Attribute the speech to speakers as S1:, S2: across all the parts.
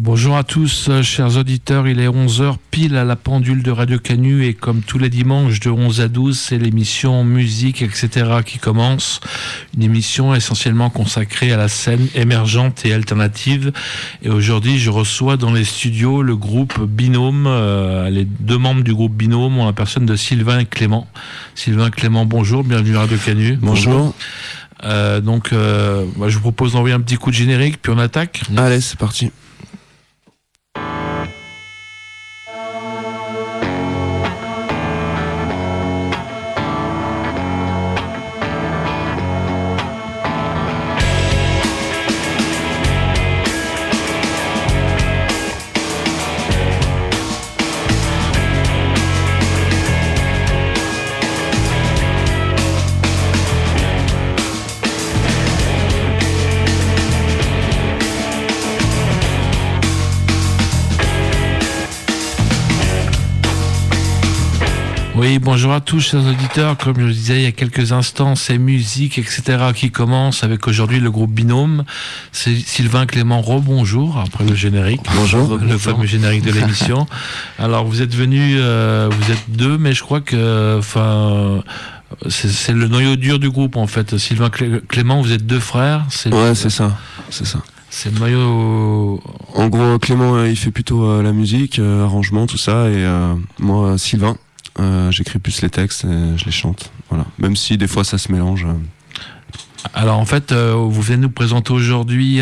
S1: Bonjour à tous, chers auditeurs, il est 11h pile à la pendule de Radio Canu et comme tous les dimanches de 11 à 12, c'est l'émission Musique, etc. qui commence. Une émission essentiellement consacrée à la scène émergente et alternative. Et aujourd'hui, je reçois dans les studios le groupe Binôme, les deux membres du groupe Binôme, en la personne de Sylvain et Clément. Sylvain, Clément, bonjour, bienvenue à Radio Canu.
S2: Bonjour.
S1: Je vous propose d'envoyer un petit coup de générique, puis on attaque.
S2: Allez, c'est parti.
S1: Oui, bonjour à tous, chers auditeurs. Comme je le disais il y a quelques instants, c'est Musique, etc. qui commence avec aujourd'hui le groupe Binôme. C'est Sylvain, Clément, rebonjour après le générique.
S2: Bonjour.
S1: Le fameux générique de l'émission. Alors, vous êtes venus, vous êtes deux, mais je crois que, c'est le noyau dur du groupe en fait. Sylvain, Clément, vous êtes deux frères.
S2: C'est ça.
S1: C'est le noyau.
S2: En gros, Clément, il fait plutôt la musique, arrangement, tout ça, et moi, Sylvain. J'écris plus les textes et je les chante. Voilà. Même si des fois ça se mélange.
S1: Alors en fait, vous venez nous présenter aujourd'hui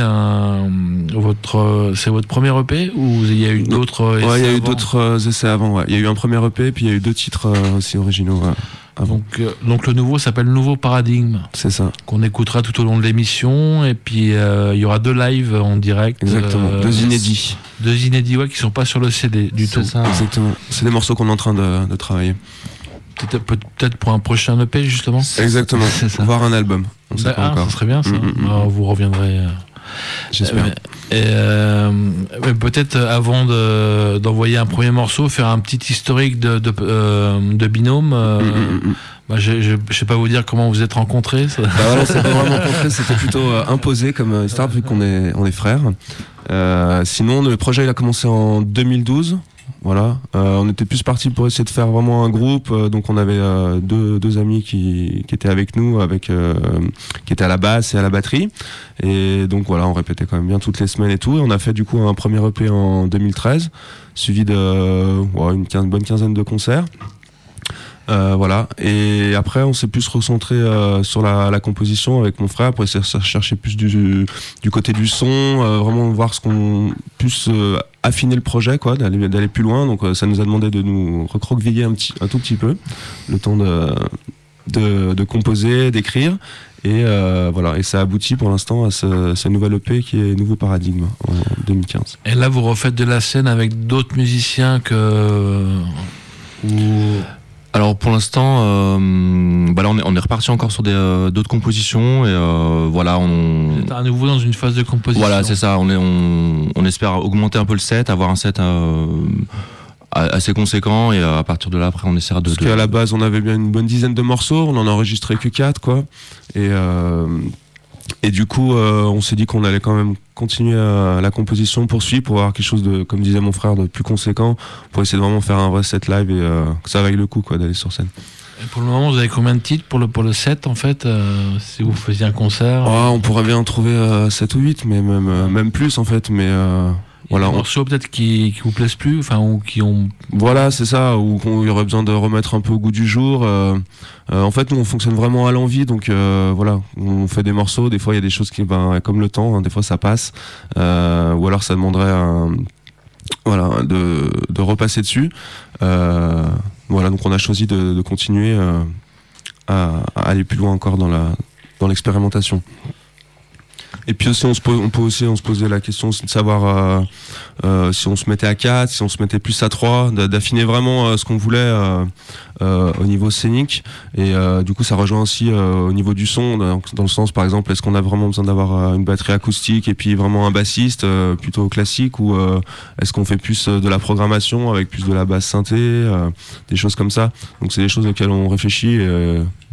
S1: c'est votre premier EP ou il y a eu d'autres essais?
S2: Ouais, il y a eu d'autres essais avant. Ouais. Il y a eu un premier EP puis il y a eu deux titres aussi originaux. Avant.
S1: Donc le nouveau s'appelle Nouveau Paradigme.
S2: C'est ça.
S1: Qu'on écoutera tout au long de l'émission et puis il y aura deux lives en direct.
S2: Exactement. Deux inédits.
S1: Deux inédits qui sont pas sur le CD du tout.
S2: Ça. Exactement. C'est des morceaux qu'on est en train de travailler.
S1: Peut-être pour un prochain EP justement.
S2: Exactement. Voire un album. On sait pas encore.
S1: Ça serait bien ça. Alors, vous reviendrez.
S2: J'espère.
S1: Peut-être avant d'envoyer un premier morceau, faire un petit historique de Binôme. Je sais pas vous dire comment vous êtes rencontrés.
S2: Voilà, c'est pas vraiment rencontrés, c'était plutôt imposé comme histoire vu qu'on est frères. Sinon, le projet il a commencé en 2012. Voilà, on était plus partis pour essayer de faire vraiment un groupe. Donc on avait deux amis qui étaient avec nous, qui étaient à la basse et à la batterie. Et donc voilà, on répétait quand même bien toutes les semaines et tout. Et on a fait du coup un premier EP en 2013, suivi de une bonne quinzaine de concerts. Voilà. Et après, on s'est plus recentré sur la composition avec mon frère pour essayer de chercher plus du côté du son, vraiment voir ce qu'on puisse affiner le projet, quoi, d'aller plus loin. Donc ça nous a demandé de nous recroqueviller un tout petit peu, le temps de composer, d'écrire. Et voilà, et ça aboutit pour l'instant à ce nouvel EP qui est Nouveau Paradigme en 2015. Et
S1: là, vous refaites de la scène avec d'autres musiciens
S3: Alors pour l'instant, là on est reparti encore sur d'autres compositions et voilà
S1: Vous êtes à nouveau dans une phase de composition.
S3: Voilà, c'est ça. On espère augmenter un peu le set, avoir un set assez conséquent et à partir de là après on essaiera
S2: Parce qu'à la base on avait bien une bonne dizaine de morceaux, on en a enregistré que 4 quoi. Et du coup, on s'est dit qu'on allait quand même continuer la composition, poursuivre pour avoir quelque chose de, comme disait mon frère, de plus conséquent, pour essayer de vraiment faire un vrai set live et que ça vaille le coup quoi, d'aller sur scène.
S1: Et pour le moment, vous avez combien de titres pour le set en fait, si vous faisiez un concert?
S2: On pourrait bien en trouver 7 ou 8, mais même plus en fait, mais...
S1: Voilà, des morceaux peut-être qui vous plaisent plus, ou qui ont...
S2: Voilà, c'est ça, ou qu'il y aurait besoin de remettre un peu au goût du jour. En fait, nous, on fonctionne vraiment à l'envie, donc voilà, on fait des morceaux, des fois, il y a des choses qui, comme le temps, des fois, ça passe, ou alors ça demanderait de repasser dessus. Voilà, donc on a choisi de continuer à aller plus loin encore dans l'expérimentation. Et puis aussi, on peut aussi se poser la question de savoir si on se mettait à 4, si on se mettait plus à 3, d'affiner vraiment ce qu'on voulait au niveau scénique. Et du coup, ça rejoint aussi au niveau du son, dans le sens, par exemple, est-ce qu'on a vraiment besoin d'avoir une batterie acoustique et puis vraiment un bassiste plutôt classique, ou est-ce qu'on fait plus de la programmation avec plus de la basse synthé, des choses comme ça. Donc c'est des choses auxquelles on réfléchit.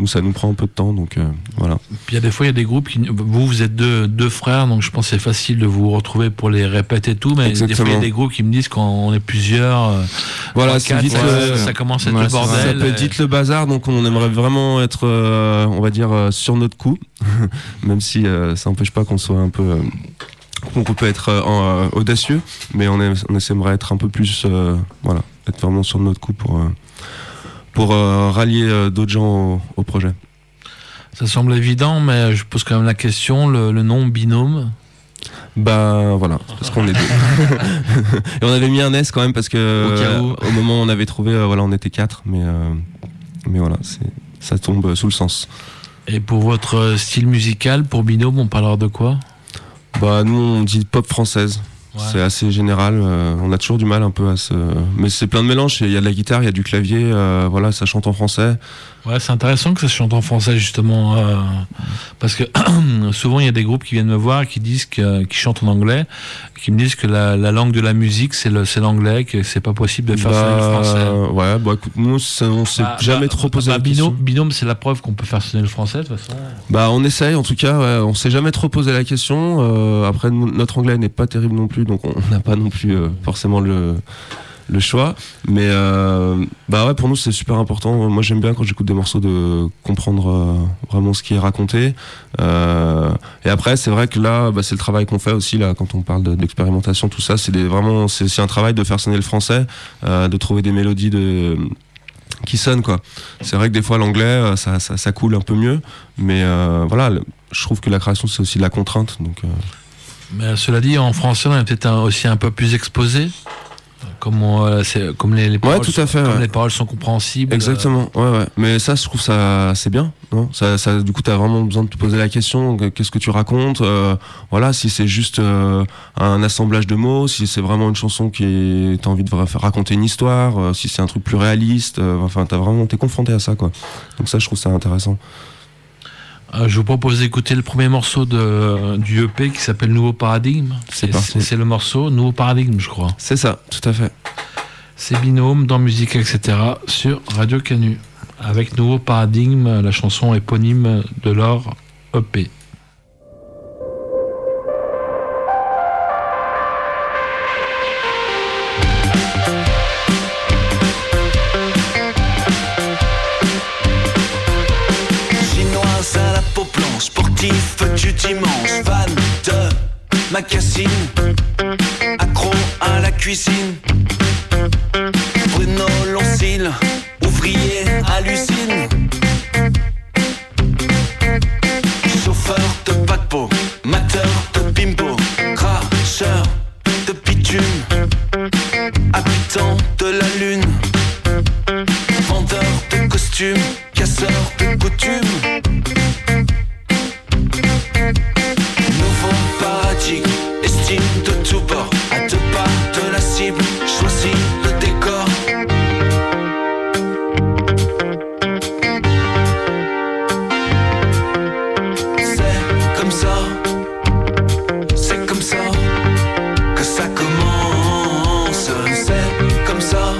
S2: nous ça nous prend un peu de temps, donc voilà.
S1: Puis il y a des fois, il y a des groupes vous êtes deux frères, donc je pense que c'est facile de vous retrouver pour les répéter et tout, mais
S2: Exactement.
S1: des fois il y a des groupes qui me disent qu'on est plusieurs,
S2: voilà,
S1: 3,
S2: c'est
S1: 4,
S2: vite
S1: ça commence à être le
S2: ça
S1: bordel.
S2: peut être vite le bazar, donc on aimerait vraiment être, on va dire, sur notre coup, même si ça n'empêche pas qu'on soit un peu... qu'on peut être audacieux, mais on aimerait être un peu plus, voilà, être vraiment sur notre coup pour rallier d'autres gens au projet.
S1: Ça semble évident, mais je pose quand même la question, le nom Binôme.
S2: Bah voilà, parce qu'on est deux. Et on avait mis un S quand même parce que au moment où on avait trouvé, voilà, on était 4, mais voilà, ça tombe sous le sens.
S1: Et pour votre style musical, pour Binôme, on parlera de quoi ?
S2: Bah nous on dit pop française. Ouais. C'est assez général, on a toujours du mal un peu à se... Mais c'est plein de mélanges, il y a de la guitare, il y a du clavier, voilà, ça chante en français.
S1: Ouais, c'est intéressant que ça chante en français justement, parce que souvent il y a des groupes qui viennent me voir qui disent qui chantent en anglais, qui me disent que la langue de la musique c'est l'anglais, que c'est pas possible de faire sonner le français.
S2: Ouais, bah écoute, nous on s'est jamais trop posé la question.
S1: Binôme, c'est la preuve qu'on peut faire sonner le français de toute façon.
S2: Bah on essaye en tout cas, ouais, on s'est jamais trop posé la question. Après notre anglais n'est pas terrible non plus, donc on n'a pas non plus forcément le choix, mais bah ouais, pour nous c'est super important. Moi j'aime bien quand j'écoute des morceaux de comprendre vraiment ce qui est raconté, et après c'est vrai que là c'est le travail qu'on fait aussi là quand on parle d'expérimentation, tout ça, c'est aussi un travail de faire sonner le français, de trouver des mélodies qui sonnent quoi. C'est vrai que des fois l'anglais ça coule un peu mieux, mais voilà, je trouve que la création c'est aussi de la contrainte, donc
S1: mais cela dit, en français on est peut-être aussi un peu plus exposé. Comme les paroles,
S2: ouais, tout à fait,
S1: les paroles sont compréhensibles.
S2: Exactement, ouais. Mais ça, je trouve ça c'est bien, non ? Ça, du coup, t'as vraiment besoin de te poser la question, qu'est-ce que tu racontes ? Voilà, si c'est juste un assemblage de mots, si c'est vraiment une chanson t'as envie de raconter une histoire, si c'est un truc plus réaliste, enfin, t'es confronté à ça, quoi. Donc ça, je trouve ça intéressant.
S1: Je vous propose d'écouter le premier morceau du EP qui s'appelle Nouveau Paradigme. C'est le morceau Nouveau Paradigme, je crois.
S2: C'est ça, tout à fait.
S1: C'est Binôme dans Musique, etc. sur Radio Canu. Avec Nouveau Paradigme, la chanson éponyme de leur EP.
S4: Du dimanche, fan de Macassine, accro à la cuisine. Bruno Loncil, ouvrier hallucine. Chauffeur de paquebot, mateur de bimbo, cracheur de bitume, habitant de la lune, vendeur de costumes, casseur de coutumes. Nouveau paradigme, estime de tout bord, à 2 pas de la cible, choisis le décor. C'est comme ça que ça commence. C'est comme ça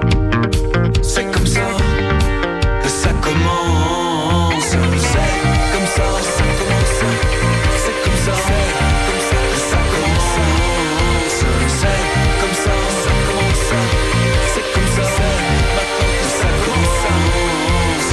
S4: que ça commence. C'est comme ça commence. C'est comme ça que ça commence. C'est comme ça commence. C'est comme ça que ça commence.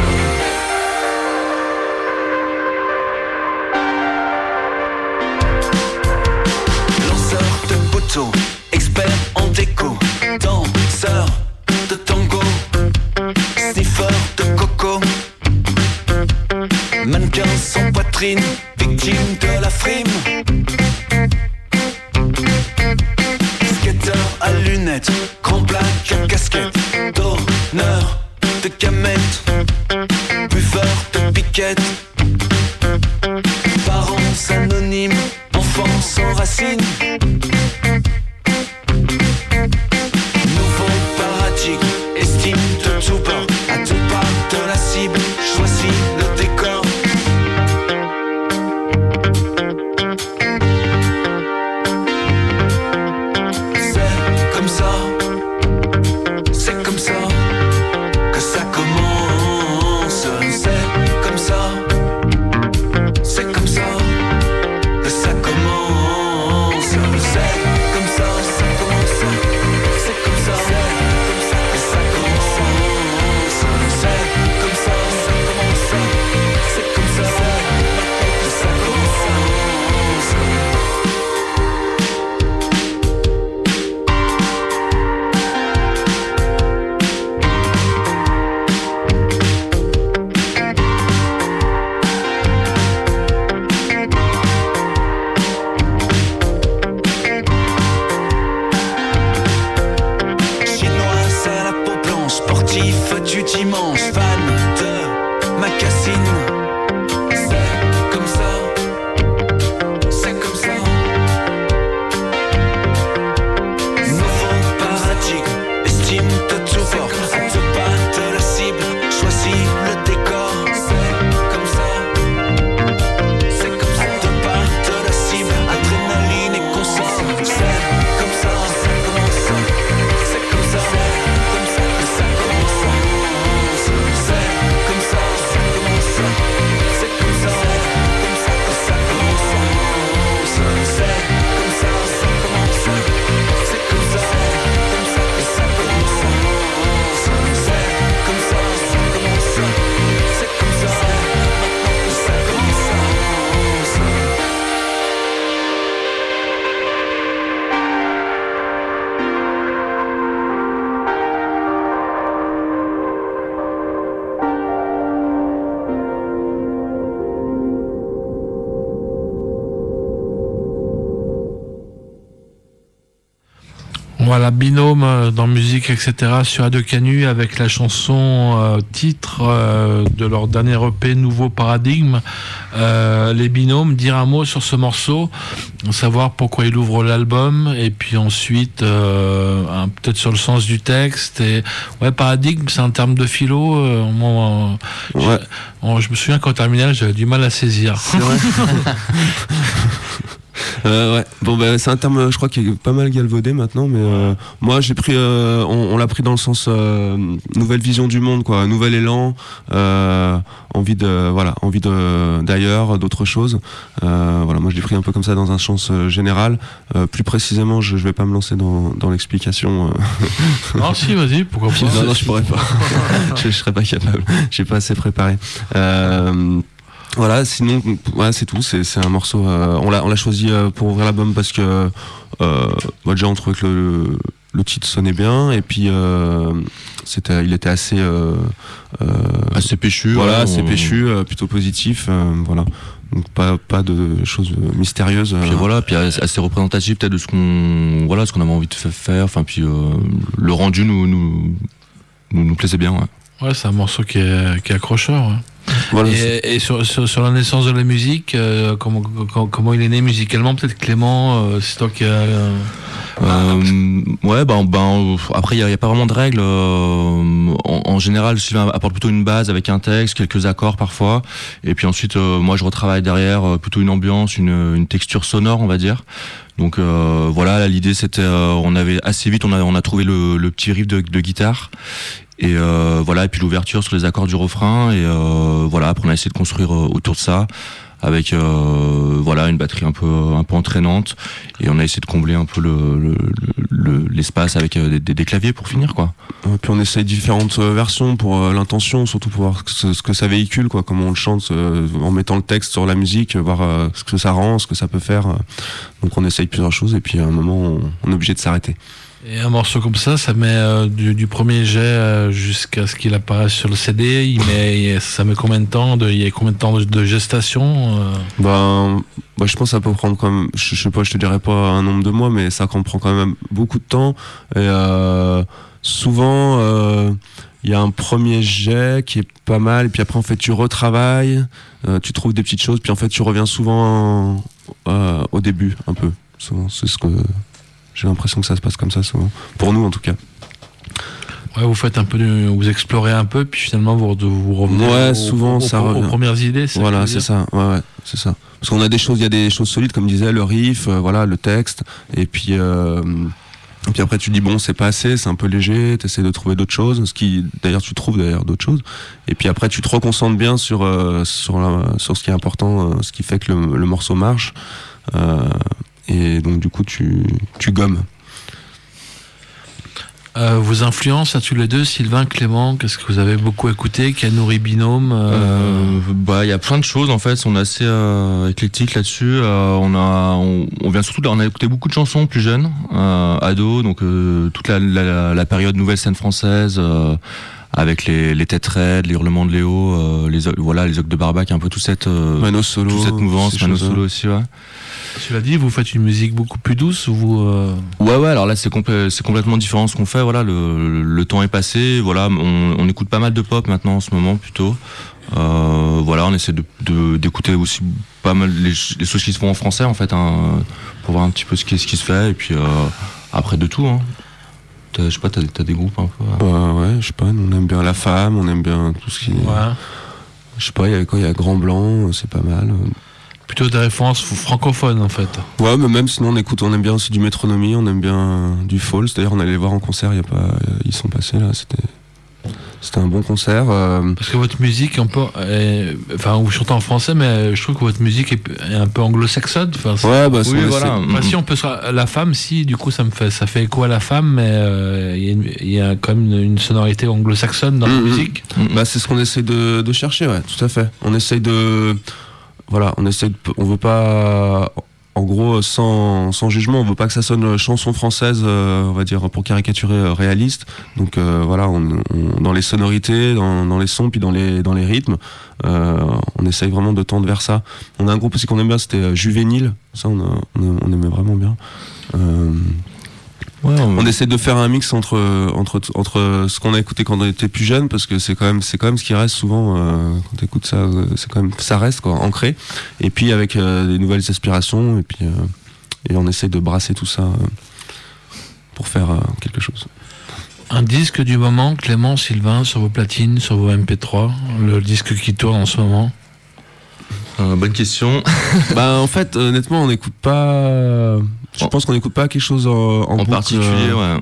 S4: Lanceur de couteau, expert en déco, danseur de tango, sniffer de coco, mannequin sans poitrine, victime de la frime, skater à lunettes, grand black à casquette, donneur de gamètes, buveur de piquettes, parents anonymes, enfants sans racines. Nouveau paradigme, estime de tout bord, à 2 pas de la cible, choisis le décor. C'est comme ça que ça commence. C'est
S1: Voilà, Binôme dans musique, etc. sur Radio Canu avec la chanson titre de leur dernier EP Nouveau Paradigme. Les Binômes, dire un mot sur ce morceau, savoir pourquoi il ouvre l'album, et puis ensuite peut-être sur le sens du texte. Et ouais, paradigme, c'est un terme de philo. Je me souviens qu'en terminale, j'avais du mal à saisir.
S2: C'est vrai. Ouais. Bon, c'est un terme, je crois, qui est pas mal galvaudé maintenant, mais moi j'ai pris, on l'a pris dans le sens nouvelle vision du monde, quoi, nouvel élan, envie d'ailleurs, d'autres choses. Voilà, moi je l'ai pris un peu comme ça dans un sens général. Plus précisément, je vais pas me lancer dans l'explication.
S1: Non, si, vas-y, pourquoi pas.
S2: Non, je pourrais pas. je serais pas capable. J'ai pas assez préparé. Voilà, sinon, c'est tout. C'est un morceau. On l'a choisi pour ouvrir l'album parce que déjà on trouvait que le titre sonnait bien, et puis il était assez
S3: péchu.
S2: Voilà, assez péchu, plutôt positif. Voilà. Donc pas de choses mystérieuses.
S3: Puis assez représentatif peut-être de ce qu'on avait envie de faire. Enfin, puis le rendu nous plaisait bien. Ouais.
S1: Ouais, c'est un morceau qui est accrocheur. Ouais.
S2: Voilà,
S1: et sur la naissance de la musique, comment il est né musicalement, peut-être Clément, c'est toi qui as...
S3: Après il y a pas vraiment de règles. En général, Sylvain apporte plutôt une base avec un texte, quelques accords parfois, et puis ensuite moi je retravaille derrière plutôt une ambiance, une texture sonore, on va dire. Donc voilà, l'idée c'était, on avait assez vite, on a trouvé le petit riff de guitare. Et et puis l'ouverture sur les accords du refrain, et après on a essayé de construire autour de ça avec une batterie un peu entraînante, et on a essayé de combler un peu l'espace avec des claviers pour finir, quoi.
S2: Puis on essaye différentes versions pour l'intention, surtout pour voir ce que ça véhicule, quoi, comment on le chante, en mettant le texte sur la musique, voir ce que ça rend, ce que ça peut faire. Donc on essaye plusieurs choses, et puis à un moment on est obligé de s'arrêter.
S1: Et un morceau comme ça met du premier jet jusqu'à ce qu'il apparaisse sur le CD. Ça met combien de temps il y a combien de temps de gestation
S2: Je pense que ça peut prendre quand même, je sais pas, je te dirais pas un nombre de mois, mais ça prend quand même beaucoup de temps. Et souvent, il y a un premier jet qui est pas mal, et puis après en fait tu retravailles, tu trouves des petites choses, puis en fait tu reviens souvent au début un peu. Souvent, c'est ce que... J'ai l'impression que ça se passe comme ça souvent. Pour nous, en tout cas.
S1: Ouais, vous faites un peu, vous explorez un peu, puis finalement vous revenez.
S2: Ouais, souvent ça revient.
S1: Aux premières idées.
S2: Voilà, c'est ça. Ouais, c'est ça. Parce qu'on a il y a des choses solides, comme disait le riff, le texte, et puis après tu dis bon, c'est pas assez, c'est un peu léger, t'essaies de trouver d'autres choses, tu trouves d'autres choses, et puis après tu te reconcentres bien sur ce qui est important, ce qui fait que le morceau marche. Et donc du coup tu gommes.
S1: Vos influences à tous les deux, Sylvain, Clément, qu'est-ce que vous avez beaucoup écouté, qui a nourri Binôme?
S3: Il y a plein de choses en fait, on est assez éclectique là-dessus. On vient surtout, on a écouté beaucoup de chansons plus jeunes, ados, donc toute la période nouvelle scène française, avec les têtes raides, les hurlements de Léo, les Ogres de Barbac, un peu toute cette mouvance, Mano Solo aussi, ouais.
S1: Cela dit, vous faites une musique beaucoup plus douce,
S3: Ouais, alors là c'est complètement différent ce qu'on fait, voilà, le temps est passé, voilà, on écoute pas mal de pop maintenant en ce moment plutôt. On essaie d'écouter aussi pas mal les choses qui se font en français en fait, pour voir un petit peu ce qui se fait, et puis après de tout, hein. Je sais pas, t'as des groupes un peu
S2: ouais, je sais pas, on aime bien La Femme, on aime bien tout ce qui est...
S1: Ouais.
S2: Je sais pas, il y a quoi, il y a Grand Blanc, c'est pas mal.
S1: Plutôt des références francophones en fait.
S2: Ouais, mais même sinon on aime bien aussi du Métronomie, on aime bien du Falls. D'ailleurs on allait les voir en concert, ils sont passés là, c'était un bon concert.
S1: Parce que votre musique vous chantez en français, mais je trouve que votre musique est un peu anglo-saxonne. Si on peut La Femme, si du coup ça fait écho à La Femme, mais il y a quand même une sonorité anglo-saxonne dans la musique.
S2: C'est ce qu'on essaie de chercher, ouais, tout à fait. On essaye on veut pas, en gros, sans jugement, on veut pas que ça sonne chanson française, on va dire, pour caricaturer, réaliste. Donc dans les sonorités, dans les sons, puis dans les rythmes, on essaye vraiment de tendre vers ça. On a un groupe aussi qu'on aime bien, c'était Juvénile. Ça, on aimait vraiment bien.
S3: Ouais,
S2: On essaie de faire un mix entre ce qu'on a écouté quand on était plus jeune, parce que c'est quand même ce qui reste souvent quand t'écoutes ça, c'est quand même ça reste quoi, ancré. Et puis avec des nouvelles aspirations, et on essaie de brasser tout ça pour faire quelque chose.
S1: Un disque du moment, Clément, Sylvain, sur vos platines, sur vos MP3, le disque qui tourne en ce moment.
S3: Bonne question.
S2: En fait, honnêtement, on n'écoute pas. Je pense qu'on n'écoute pas quelque chose en boucle,
S3: particulier, ouais.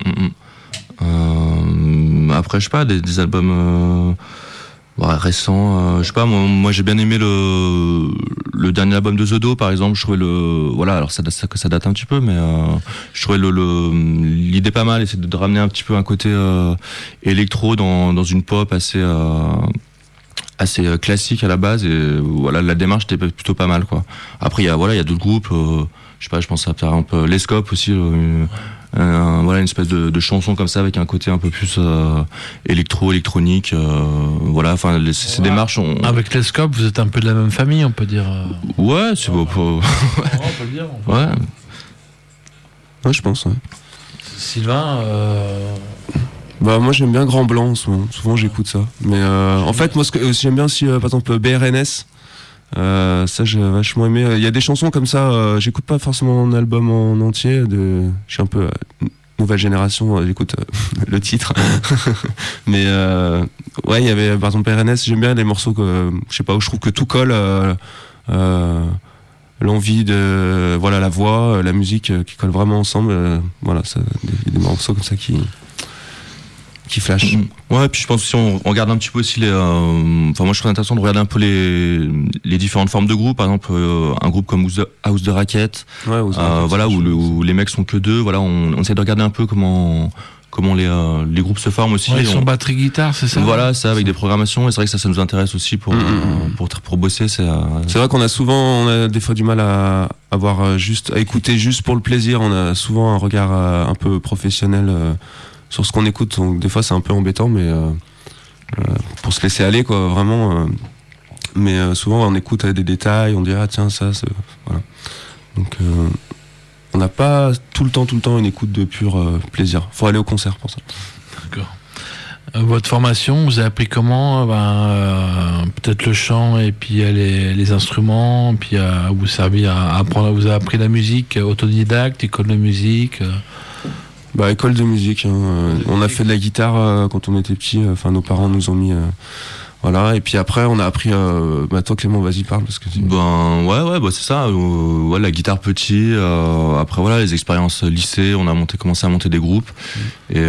S3: Après, je sais pas, des albums récents. Je sais pas, moi j'ai bien aimé le dernier album de The Do, par exemple. Je trouvais alors ça date un petit peu, mais je trouvais l'idée pas mal, c'est de ramener un petit peu un côté électro dans une pop assez classique à la base, et voilà, la démarche était plutôt pas mal quoi. Après il y a d'autres groupes, je sais pas, je pense à par exemple Les Scopes aussi, une espèce de chanson comme ça avec un côté un peu plus électronique, enfin ces démarches
S1: avec Les Scopes, vous êtes un peu de la même famille, on peut dire.
S3: Ouais, c'est beau.
S1: On peut le dire.
S2: Ouais, je pense. Ouais.
S1: Sylvain.
S2: Moi j'aime bien Grand Blanc en ce moment. Souvent j'écoute ça. Mais en fait moi j'aime bien aussi par exemple BRNS. Ça j'ai vachement aimé. Il y a des chansons comme ça. J'écoute pas forcément un album en entier. Je suis un peu nouvelle génération. J'écoute le titre. Mais il y avait par exemple BRNS. J'aime bien les morceaux que je sais pas, où je trouve que tout colle. L'envie de la voix, la musique qui colle vraiment ensemble. Des morceaux comme ça qui flash.
S3: Ouais, puis je pense que si on regarde un petit peu aussi moi je trouve intéressant de regarder un peu les différentes formes de groupes. Par exemple, un groupe comme House de Racket, où les mecs sont que deux. Voilà, on essaie de regarder un peu comment les groupes se forment aussi.
S1: Ils sont batterie guitare, c'est ça.
S3: Voilà, ça avec des programmations. Et c'est vrai que ça nous intéresse aussi pour bosser. C'est
S2: vrai qu'on a des fois du mal à écouter juste pour le plaisir. On a souvent un regard un peu professionnel sur ce qu'on écoute, donc des fois c'est un peu embêtant, mais pour se laisser aller quoi, vraiment. Mais souvent on écoute des détails, on dit tiens ça, voilà. Donc on n'a pas tout le temps une écoute de pur plaisir. Faut aller au concert pour ça.
S1: D'accord. Votre formation, vous avez appris comment peut-être le chant et puis les instruments, puis vous servi à apprendre. Vous avez appris la musique autodidacte, école de musique.
S2: École de musique. On a fait de la guitare quand on était petit. Nos parents nous ont mis. Et puis après, on a appris. Toi, Clément, vas-y, parle parce que.
S3: C'est ça. La guitare petit. Après, les expériences lycée. On a commencé à monter des groupes. Et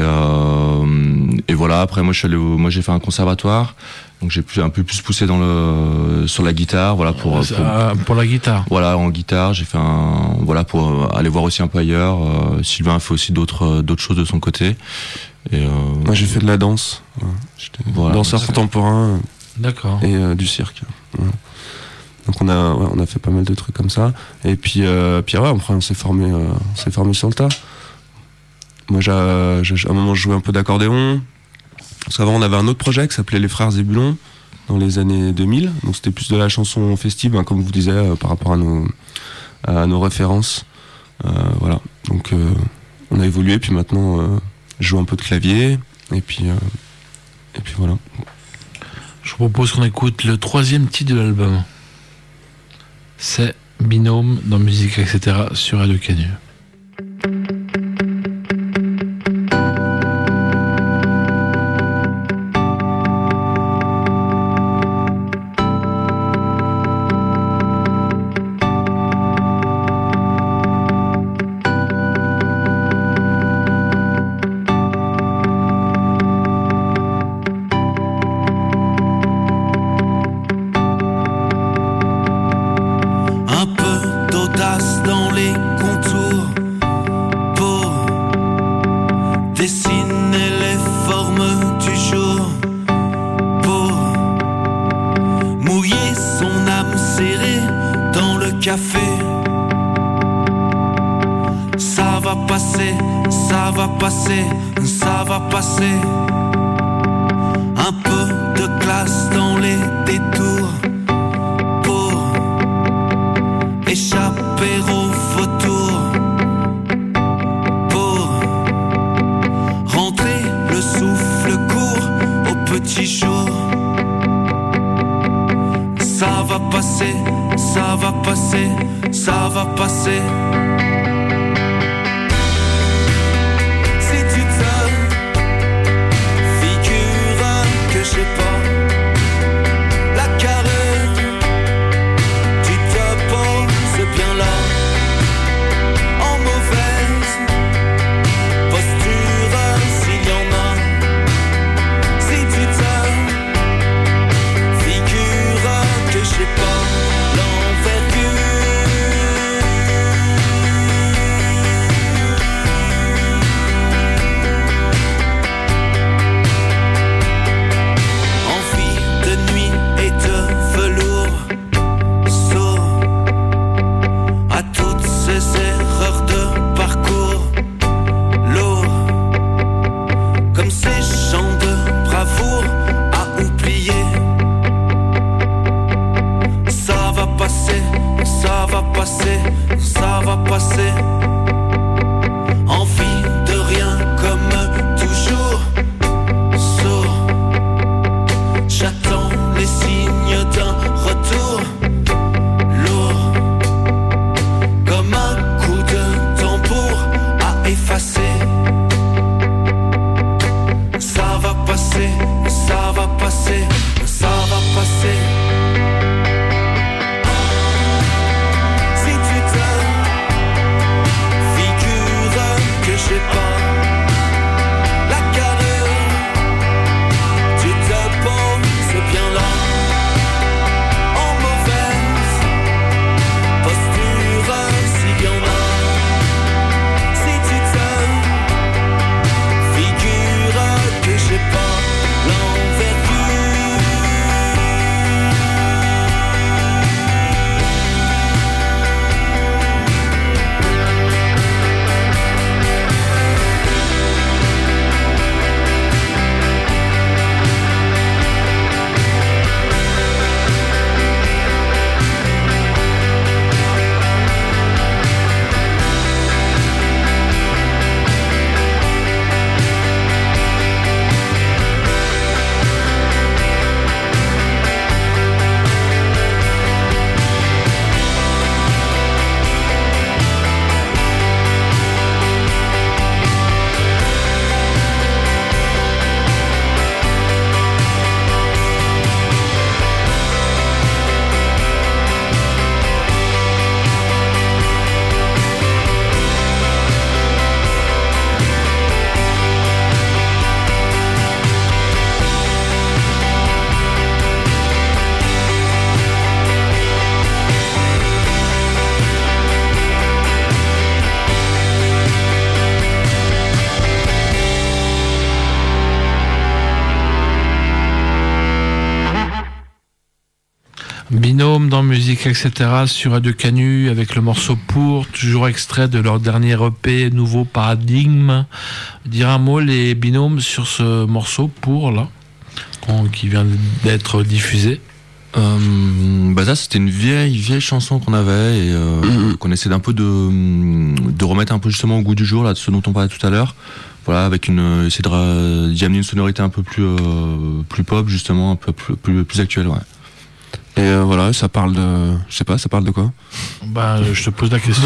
S3: voilà. Après, moi, j'ai fait un conservatoire. Donc j'ai un peu plus poussé sur la guitare, pour la guitare. Voilà, en guitare, j'ai fait pour aller voir aussi un peu ailleurs. Sylvain a fait aussi d'autres choses de son côté. Et
S2: moi j'ai fait de la danse. J'étais danseur contemporain.
S1: D'accord.
S2: Et du cirque. Donc on a fait pas mal de trucs comme ça. Et puis après on s'est formé sur le tas. Moi à un moment je jouais un peu d'accordéon. Parce qu'avant on avait un autre projet qui s'appelait Les Frères Zébulon dans les années 2000, donc c'était plus de la chanson festive, comme vous disiez, par rapport à nos références. Donc on a évolué, puis maintenant je joue un peu de clavier, et puis voilà.
S1: Je vous propose qu'on écoute le 3e titre de l'album. C'est Binôme dans Musique, etc. sur Radio Canu.
S5: Échapper au vautour pour
S4: passer, ça va passer, ça va passer. Si tu te figures que j'ai pas la carrure, tu te poses bien là, en mauvaise posture s'il y en a. Si tu te figures que j'ai pas l'envergure, envie de nuit et de velours, sourd à toutes ces erreurs de parcours, lourd comme ces chants de bravoure à oublier. Ça va passer, ça va passer, ça va passer. Envie de rien comme toujours, sourd. J'attends les signes d'un retour, lourd comme un coup de tambour à effacer. Ça va passer, ça va passer, ça va passer. Si tu te figures que j'ai pas la carrure, tu te poses bien là, en mauvaise posture s'il y en a. Si tu te figures que j'ai pas l'envergure.
S1: Binôme dans musique, etc. sur Radio Canu avec le morceau Pour, toujours extrait de leur dernier EP Nouveau Paradigme. Dire un mot, les binômes, sur ce morceau Pour, là, qui vient d'être diffusé.
S3: Ça c'était une vieille chanson qu'on avait et qu'on essaie d'un peu de remettre un peu justement au goût du jour, là, de ce dont on parlait tout à l'heure. Voilà, avec essayer d'y amener une sonorité un peu plus pop, justement, un peu plus actuelle, ouais.
S2: Et voilà, ça parle de... Je sais pas, ça parle de quoi ?
S1: Je te pose la question.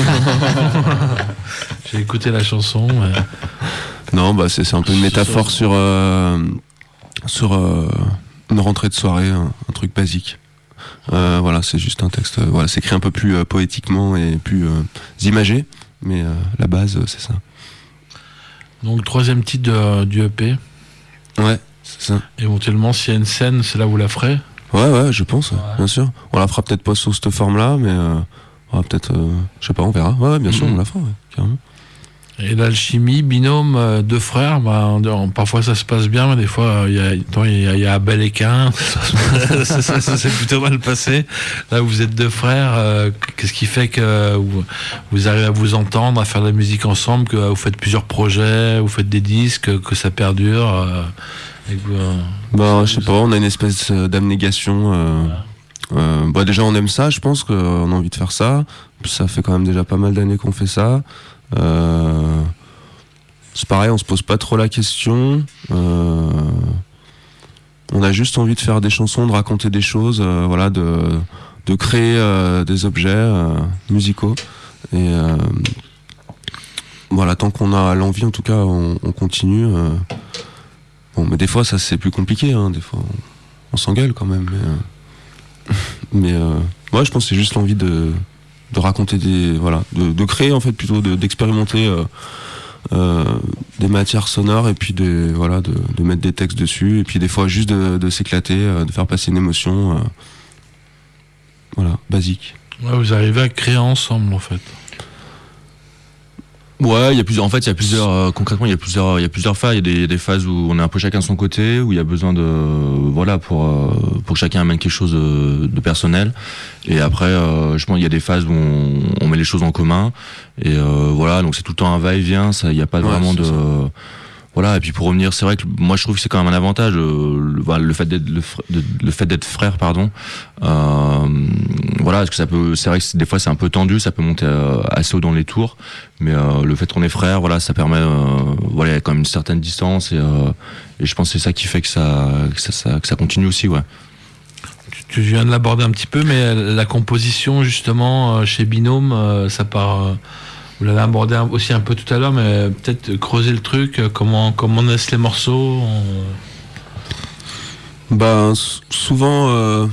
S1: J'ai écouté la chanson. Mais...
S2: Non, c'est un peu une métaphore sur une rentrée de soirée, un truc basique. Voilà, c'est juste un texte... voilà, c'est écrit un peu plus poétiquement et plus imagé, mais la base, c'est ça.
S1: Donc, troisième titre du EP.
S2: Ouais, c'est ça.
S1: Éventuellement, s'il y a une scène, c'est là où vous la ferez ?
S2: Ouais, je pense, ouais. Bien sûr. On la fera peut-être pas sous cette forme-là, mais on va peut-être, je sais pas, on verra. Ouais, bien sûr, on la fera, ouais, carrément.
S1: Et l'alchimie, binôme, deux frères, parfois ça se passe bien, mais des fois il y a Abel et Caïn, ça s'est plutôt mal passé. Là, vous êtes deux frères, qu'est-ce qui fait que vous arrivez à vous entendre, à faire de la musique ensemble, que vous faites plusieurs projets, vous faites des disques, que ça perdure
S2: je sais pas, on a une espèce d'abnégation. Déjà, on aime ça, je pense qu'on a envie de faire ça. Ça fait quand même déjà pas mal d'années qu'on fait ça. C'est pareil, on se pose pas trop la question. On a juste envie de faire des chansons, de raconter des choses, de créer des objets musicaux. Et voilà, tant qu'on a l'envie, en tout cas, on continue. Bon, mais des fois, ça c'est plus compliqué. Hein, des fois, on s'engueule quand même. Mais moi, je pense que c'est juste l'envie de raconter de créer en fait, plutôt d'expérimenter des matières sonores et puis de mettre des textes dessus et puis des fois juste de s'éclater, de faire passer une émotion. Voilà, basique.
S1: Ouais, vous arrivez à créer ensemble en fait.
S3: Ouais, il y a plusieurs concrètement il y a plusieurs phases. Il y a des phases où on est un peu chacun de son côté, où il y a besoin pour que chacun amène quelque chose de personnel. Et après, je pense qu'il y a des phases où on met les choses en commun. Et voilà, donc c'est tout le temps un va-et-vient. Ça, il n'y a pas vraiment de. Voilà, et puis pour revenir, c'est vrai que moi je trouve que c'est quand même un avantage, le fait d'être frère, pardon. Voilà, parce que c'est vrai que des fois c'est un peu tendu, ça peut monter assez haut dans les tours, mais le fait qu'on est frère, voilà, ça permet, voilà, il y a quand même une certaine distance et je pense que c'est ça qui fait que ça continue aussi, ouais.
S1: Tu viens de l'aborder un petit peu, mais la composition justement chez Binôme, ça part. Vous l'avez abordé aussi un peu tout à l'heure, mais peut-être creuser le truc, comment naissent les morceaux
S2: Ben, souvent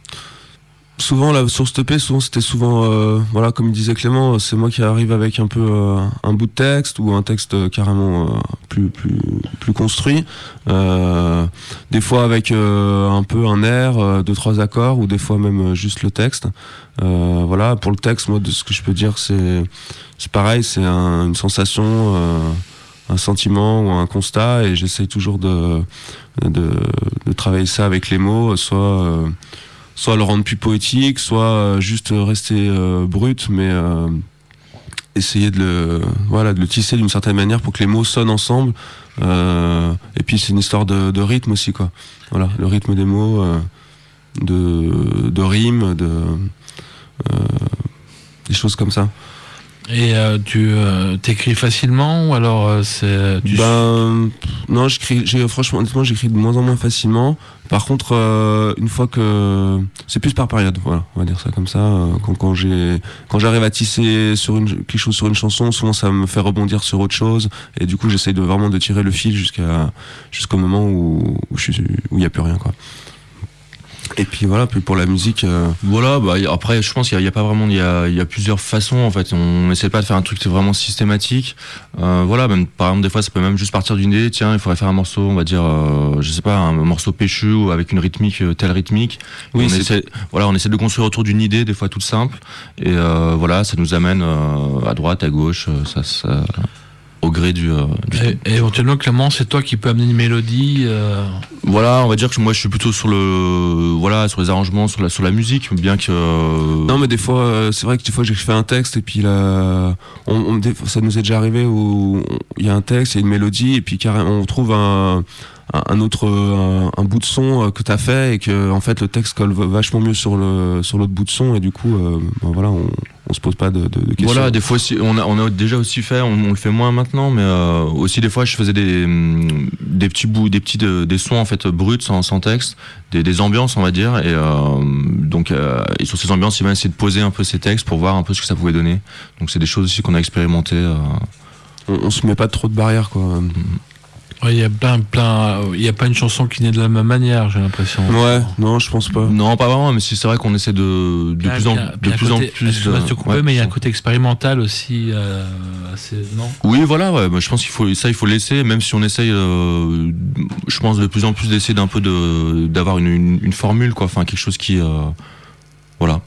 S2: la source TP, c'était voilà, comme disait Clément, c'est moi qui arrive avec un peu un bout de texte ou un texte carrément plus construit. Des fois avec un peu un air, 2-3 accords, ou des fois même juste le texte. Voilà, pour le texte, moi, de ce que je peux dire, c'est pareil, c'est une sensation, un sentiment ou un constat, et j'essaye toujours de travailler ça avec les mots, soit le rendre plus poétique, soit juste rester brut, mais essayer de le tisser d'une certaine manière pour que les mots sonnent ensemble. Et puis c'est une histoire de rythme aussi, quoi. Voilà, le rythme des mots, de rimes, des choses comme ça.
S1: Et tu t'écris facilement ou alors c'est
S2: non, franchement, honnêtement, j'écris de moins en moins facilement. Par contre, une fois que c'est plus par période, voilà, on va dire ça comme ça. Quand j'arrive à tisser quelque chose sur une chanson, souvent ça me fait rebondir sur autre chose, et du coup j'essaye vraiment de tirer le fil jusqu'au moment où il y a plus rien, quoi. Et puis voilà, puis pour la musique.
S3: Voilà, bah après je pense qu'il y a pas vraiment, il y a plusieurs façons en fait. On essaie pas de faire un truc vraiment systématique. Voilà, même par exemple des fois ça peut même juste partir d'une idée. Tiens, il faudrait faire un morceau, on va dire, je sais pas, un morceau péchu ou avec une rythmique telle rythmique. Oui, on essaie de construire autour d'une idée, des fois toute simple. Et voilà, ça nous amène à droite, à gauche, ça au gré du
S1: et éventuellement, Clément, c'est toi qui peux amener une mélodie.
S3: Voilà, on va dire que moi je suis plutôt sur les arrangements, sur la musique, bien que.
S2: Non, mais des fois, c'est vrai que des fois j'ai fait un texte et puis là, ça nous est déjà arrivé où il y a un texte, il y a une mélodie et puis carrément on trouve un bout de son que t'as fait et que en fait le texte colle vachement mieux sur l'autre bout de son, et du coup voilà, on se pose pas de questions.
S3: Voilà, des fois aussi, on a déjà aussi fait, on le fait moins maintenant, mais aussi des fois je faisais des petits bouts, des sons en fait bruts sans texte, des ambiances, on va dire, et donc et sur ces ambiances il va essayer de poser un peu ces textes pour voir un peu ce que ça pouvait donner. Donc c'est des choses aussi qu'on a expérimenté.
S2: On se met pas trop de barrières, quoi.
S1: Il y a il y a pas une chanson qui naît de la même manière, j'ai l'impression.
S2: Ouais, non, je pense pas.
S3: Non, pas vraiment, mais c'est vrai qu'on essaie de plus en plus.
S1: Mais il y a un côté expérimental aussi, assez, non ?
S3: Oui, voilà, ouais. Je pense il faut laisser, même si on essaye, je pense de plus en plus d'essayer d'un peu d'avoir une formule, quoi, enfin quelque chose qui, voilà.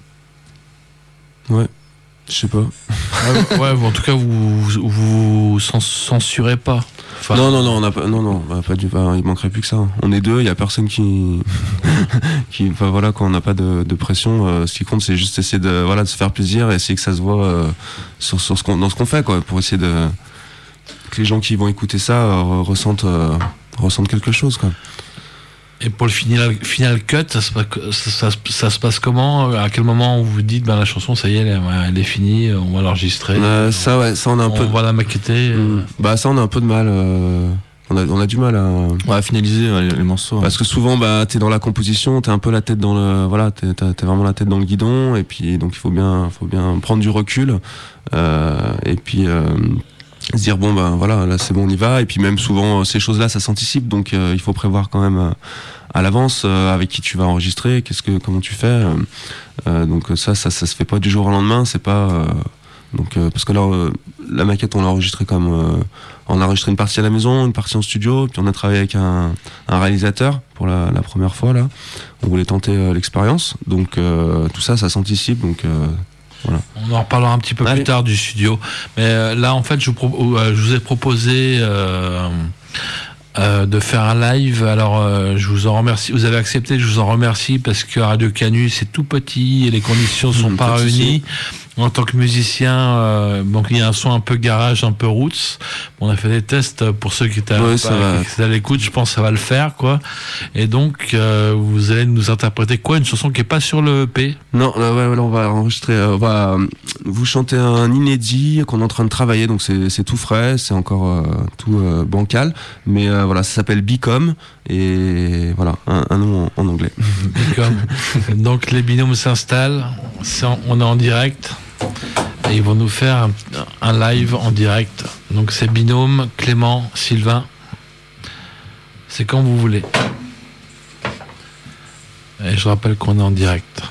S2: Ouais. Je sais pas.
S1: Ouais, en tout cas, vous censurez pas. Enfin,
S2: non, on n'a pas, il manquerait plus que ça. On est deux, il y a personne qui, enfin voilà, quand on n'a pas de pression, ce qui compte c'est juste essayer de se faire plaisir et essayer que ça se voit dans ce qu'on fait, quoi, pour essayer que les gens qui vont écouter ça ressentent quelque chose, quoi.
S1: Et pour le final cut, ça se passe comment ? À quel moment vous vous dites la chanson, ça y est, elle est finie, on va l'enregistrer,
S2: ça on a un peu.
S1: On va la maqueter.
S2: Ça on a un peu de mal. on a du mal à
S3: finaliser les morceaux.
S2: Parce que souvent, t'es dans la composition, t'es un peu la tête dans le, voilà, t'es vraiment la tête dans le guidon, et puis donc il faut bien prendre du recul, et puis se dire bon voilà, là c'est bon, on y va, et puis même souvent ces choses-là ça s'anticipe, donc il faut prévoir quand même à l'avance avec qui tu vas enregistrer, comment tu fais, donc ça se fait pas du jour au lendemain, c'est pas donc parce que là la maquette on l'a enregistrée on a enregistré une partie à la maison, une partie en studio, puis on a travaillé avec un réalisateur pour la première fois là. On voulait tenter l'expérience, donc tout ça s'anticipe, donc voilà.
S1: On en reparlera un petit peu plus tard du studio, mais là en fait je vous ai proposé de faire un live. Alors je vous en remercie, vous avez accepté, je vous en remercie, parce que Radio Canu c'est tout petit et les conditions sont pas réunies. En tant que musicien, donc il y a un son un peu garage, un peu roots. On a fait des tests pour ceux qui étaient à l'écoute, je pense que ça va le faire, quoi. Et donc vous allez nous interpréter quoi, une chanson qui est pas sur le EP? Non,
S2: là, on va enregistrer, on va vous chanter un inédit qu'on est en train de travailler, donc c'est tout frais, c'est encore tout bancal, mais voilà, ça s'appelle Become, et voilà, un nom en anglais.
S1: Become. Donc les binômes s'installent, on est en direct. Et ils vont nous faire un live en direct. Donc c'est binôme, Clément, Sylvain. C'est quand vous voulez. Et je rappelle qu'on est en direct.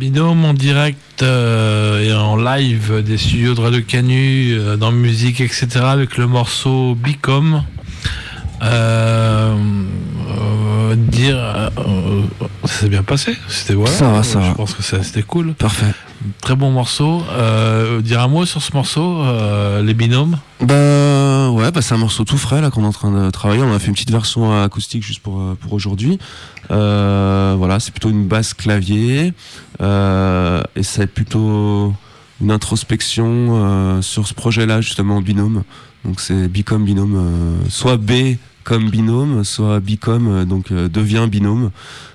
S1: Binôme en direct et en live des studios de Radio Canu, dans musique, etc., avec le morceau Bicom. Ça s'est bien passé. C'était voilà.
S2: Ça va.
S1: Je pense que c'était cool.
S2: Parfait.
S1: Très bon morceau. Dire un mot sur ce morceau, les binômes.
S2: C'est un morceau tout frais là qu'on est en train de travailler. On a fait une petite version acoustique juste pour aujourd'hui. C'est plutôt une basse clavier et c'est plutôt une introspection sur ce projet-là justement binôme. Donc c'est Bicom binôme, soit B comme binôme, soit Bicom donc devient binôme.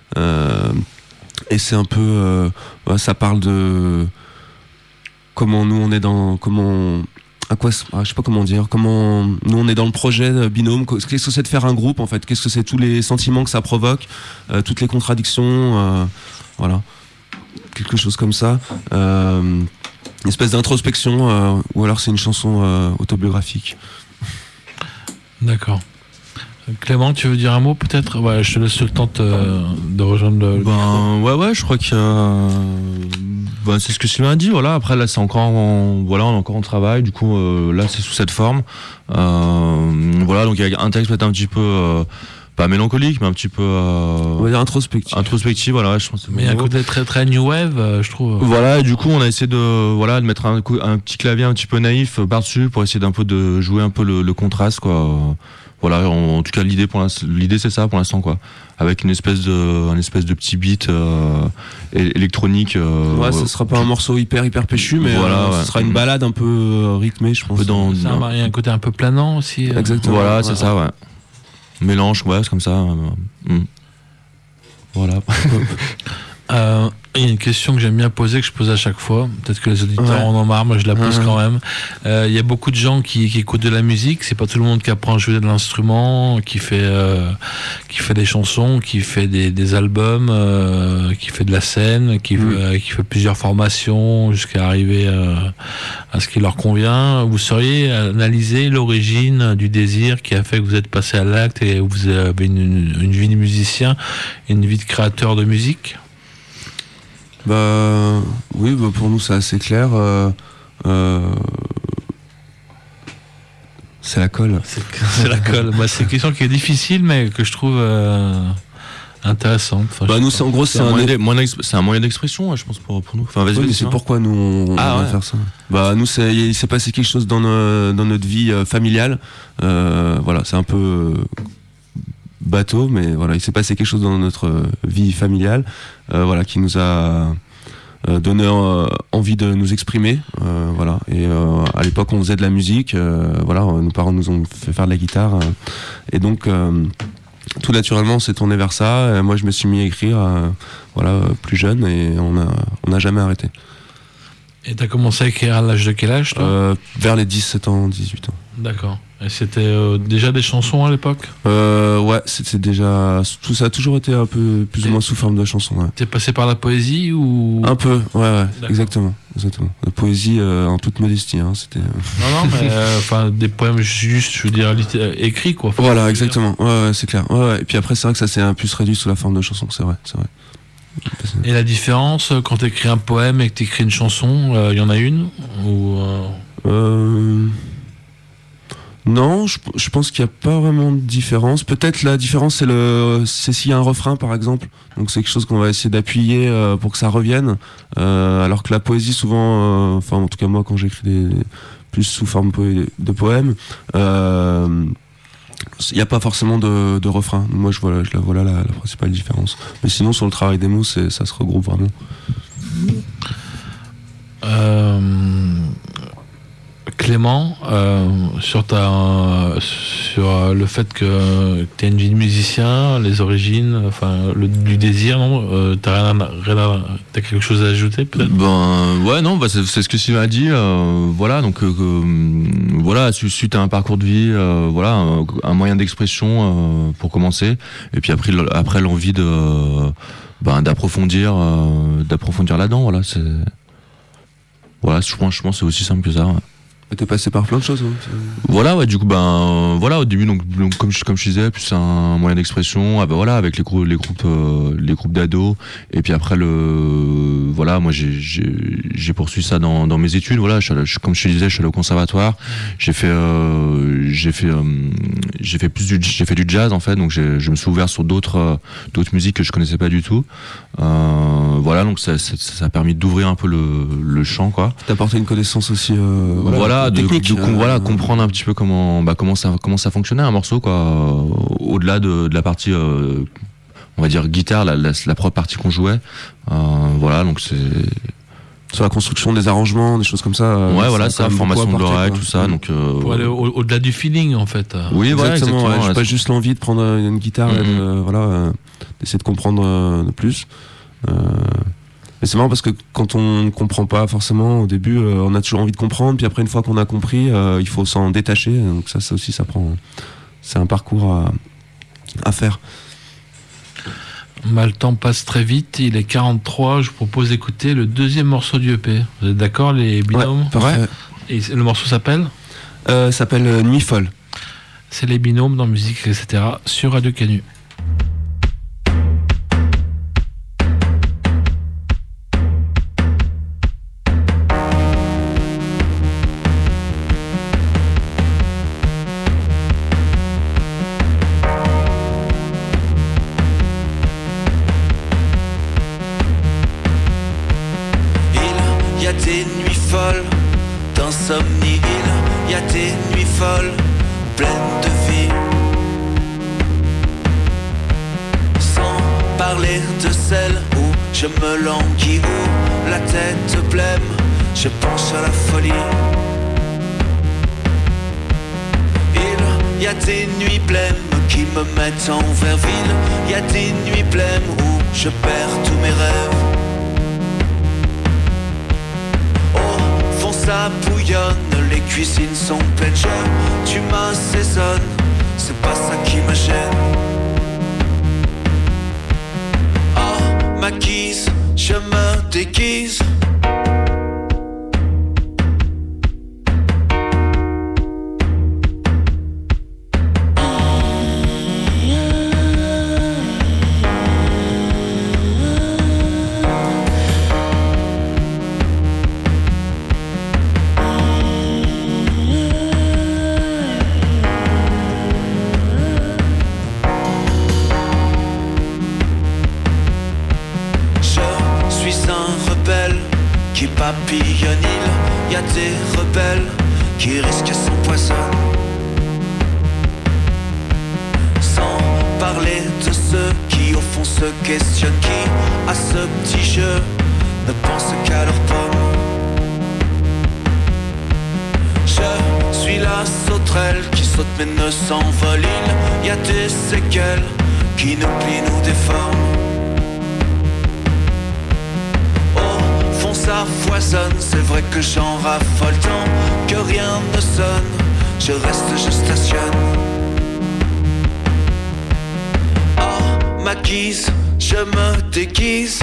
S2: Et c'est un peu, ça parle de comment nous on est dans, je sais pas comment dire, comment nous on est dans le projet binôme. Qu'est-ce que c'est de faire un groupe en fait? Qu'est-ce que c'est tous les sentiments que ça provoque, toutes les contradictions, quelque chose comme ça. Une espèce d'introspection, ou alors c'est une chanson autobiographique.
S1: D'accord. Clément, tu veux dire un mot peut-être? Ouais, je te laisse le temps de rejoindre le
S3: je crois que c'est ce que Sylvain a dit. Voilà, après là c'est encore on est encore en travail. Du coup là c'est sous cette forme. Donc il y a un texte peut-être un petit peu pas mélancolique, mais un petit peu
S2: on va dire introspectif.
S3: Voilà, je pense.
S1: Mais un côté très très new wave, je trouve.
S3: Voilà, et du coup on a essayé de mettre un petit clavier un petit peu naïf par-dessus pour essayer d'un peu de jouer un peu le contraste quoi. Voilà, en tout cas l'idée c'est ça pour l'instant quoi, avec une espèce de petit beat électronique.
S2: Ce sera pas un morceau hyper péchu, mais ce sera une balade un peu rythmée, je pense.
S1: Il y a un côté un peu planant aussi.
S2: Exactement.
S3: Voilà, c'est ça, ouais. Mélange, c'est comme ça. Voilà.
S1: Il y a une question que j'aime bien poser, que je pose à chaque fois. Peut-être que les auditeurs en ont marre, moi je la pose quand même. Il y a beaucoup de gens qui écoutent de la musique. C'est pas tout le monde qui apprend à jouer de l'instrument, qui fait des chansons, qui fait des albums, qui fait de la scène, qui fait plusieurs formations jusqu'à arriver à ce qui leur convient. Vous sauriez analyser l'origine du désir qui a fait que vous êtes passé à l'acte et vous avez une vie de musicien et une vie de créateur de musique?
S2: Pour nous c'est assez clair. C'est la colle.
S1: C'est la colle. C'est une question qui est difficile, mais que je trouve intéressante.
S3: Nous, c'est en gros c'est un moyen d'expression, je pense pour nous.
S2: Mais c'est pourquoi nous on va faire ça. Nous il s'est passé quelque chose dans notre vie familiale. C'est un peu bateau, mais il s'est passé quelque chose dans notre vie familiale, qui nous a donné envie de nous exprimer, et à l'époque on faisait de la musique, nos parents nous ont fait faire de la guitare, et donc tout naturellement on s'est tourné vers ça, et moi je me suis mis à écrire plus jeune, et on n'a jamais arrêté.
S1: Et t'as commencé à écrire à l'âge de quel âge toi?
S2: Vers les 17 ans, 18 ans.
S1: D'accord. Et c'était déjà des chansons à l'époque?
S2: C'était déjà... Tout ça a toujours été un peu plus ou moins sous forme de chansons. Ouais.
S1: T'es passé par la poésie ou...
S2: Un peu, ouais, exactement. La poésie en toute modestie, c'était...
S1: Non, mais des poèmes juste, je veux dire, écrits, quoi.
S2: Voilà, exactement. Ouais, c'est clair. Ouais. Et puis après, c'est vrai que ça s'est un peu réduit sous la forme de chansons, c'est vrai.
S1: Et la différence, quand t'écris un poème et que t'écris une chanson, il y en a une ou
S2: Non, je pense qu'il n'y a pas vraiment de différence. Peut-être la différence, c'est s'il y a un refrain, par exemple. Donc c'est quelque chose qu'on va essayer d'appuyer pour que ça revienne. Alors que la poésie, souvent, en tout cas moi, quand j'écris plus sous forme de poèmes, il n'y a pas forcément de refrain. Moi, voilà la principale différence. Mais sinon, sur le travail des mots, ça se regroupe vraiment.
S1: Clément, sur le fait que tu as une vie de musicien, les origines, du désir, non, t'as quelque chose à ajouter peut-être?
S3: C'est ce que Sylvain a dit. Suite à un parcours de vie, un moyen d'expression pour commencer, et puis après l'envie d'approfondir là-dedans. Je pense que c'est aussi simple que ça. Ouais.
S2: T'es passé par plein de choses.
S3: Voilà, ouais, du coup, voilà, au début, donc comme je disais, plus un moyen d'expression, voilà, avec les groupes d'ados, et puis après voilà, moi j'ai poursuivi ça dans mes études, voilà, comme je te disais, je suis allé au conservatoire, j'ai fait du jazz en fait, donc je me suis ouvert sur d'autres musiques que je connaissais pas du tout, voilà, donc ça a permis d'ouvrir un peu le champ, quoi.
S2: T'as apporté une connaissance aussi,
S3: voilà,
S2: technique,
S3: comprendre un petit peu comment ça fonctionnait un morceau, quoi, au-delà de la partie on va dire guitare, la propre partie qu'on jouait, voilà, donc c'est
S2: sur la construction des arrangements, des choses comme ça.
S3: Ouais, voilà, ça, formation de l'oreille, tout ça, donc
S1: pour aller au-delà du feeling en fait.
S2: Oui, voilà, exactement. Ouais, j'ai pas juste l'envie de prendre une guitare, d'essayer de comprendre plus. Mais c'est marrant parce que quand on ne comprend pas forcément au début, on a toujours envie de comprendre, puis après une fois qu'on a compris, il faut s'en détacher. Donc ça aussi, c'est un parcours à faire.
S1: Le temps passe très vite, il est 43, je vous propose d'écouter le deuxième morceau du EP. Vous êtes d'accord, les binômes?
S2: Ouais.
S1: Et le morceau s'appelle
S2: s'appelle Nuit folle.
S1: C'est les binômes dans musique, etc. sur Radio Canu.
S4: D'insomnie, il y a des nuits folles, pleines de vie. Sans parler de celles où je me languis, où la tête blême, je pense à la folie. Il y a des nuits blêmes qui me mettent en verville. Il y a des nuits blêmes où je perds tous mes rêves. Ça bouillonne, les cuisines sont pleines, tu m'assaisonnes, c'est pas ça qui me gêne. Oh, ma guise, je me déguise. Papillonne, il y a des rebelles qui risquent son poison. Sans parler de ceux qui au fond se questionnent, qui à ce petit jeu ne pensent qu'à leur pomme. Je suis la sauterelle qui saute mais ne s'envole. Il y a des séquelles qui nous plient, nous déforment. Ça foisonne, c'est vrai que j'en raffole tant que rien ne sonne, je reste, je stationne. Oh, ma guise, je me déguise.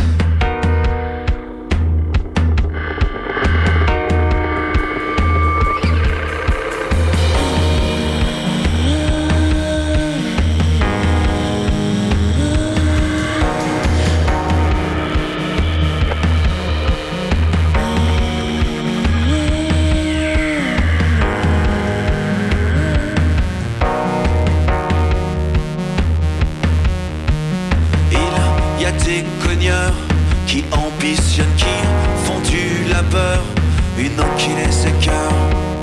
S4: Qui ambitionnent, qui font du labeur, une eau qui les écœure.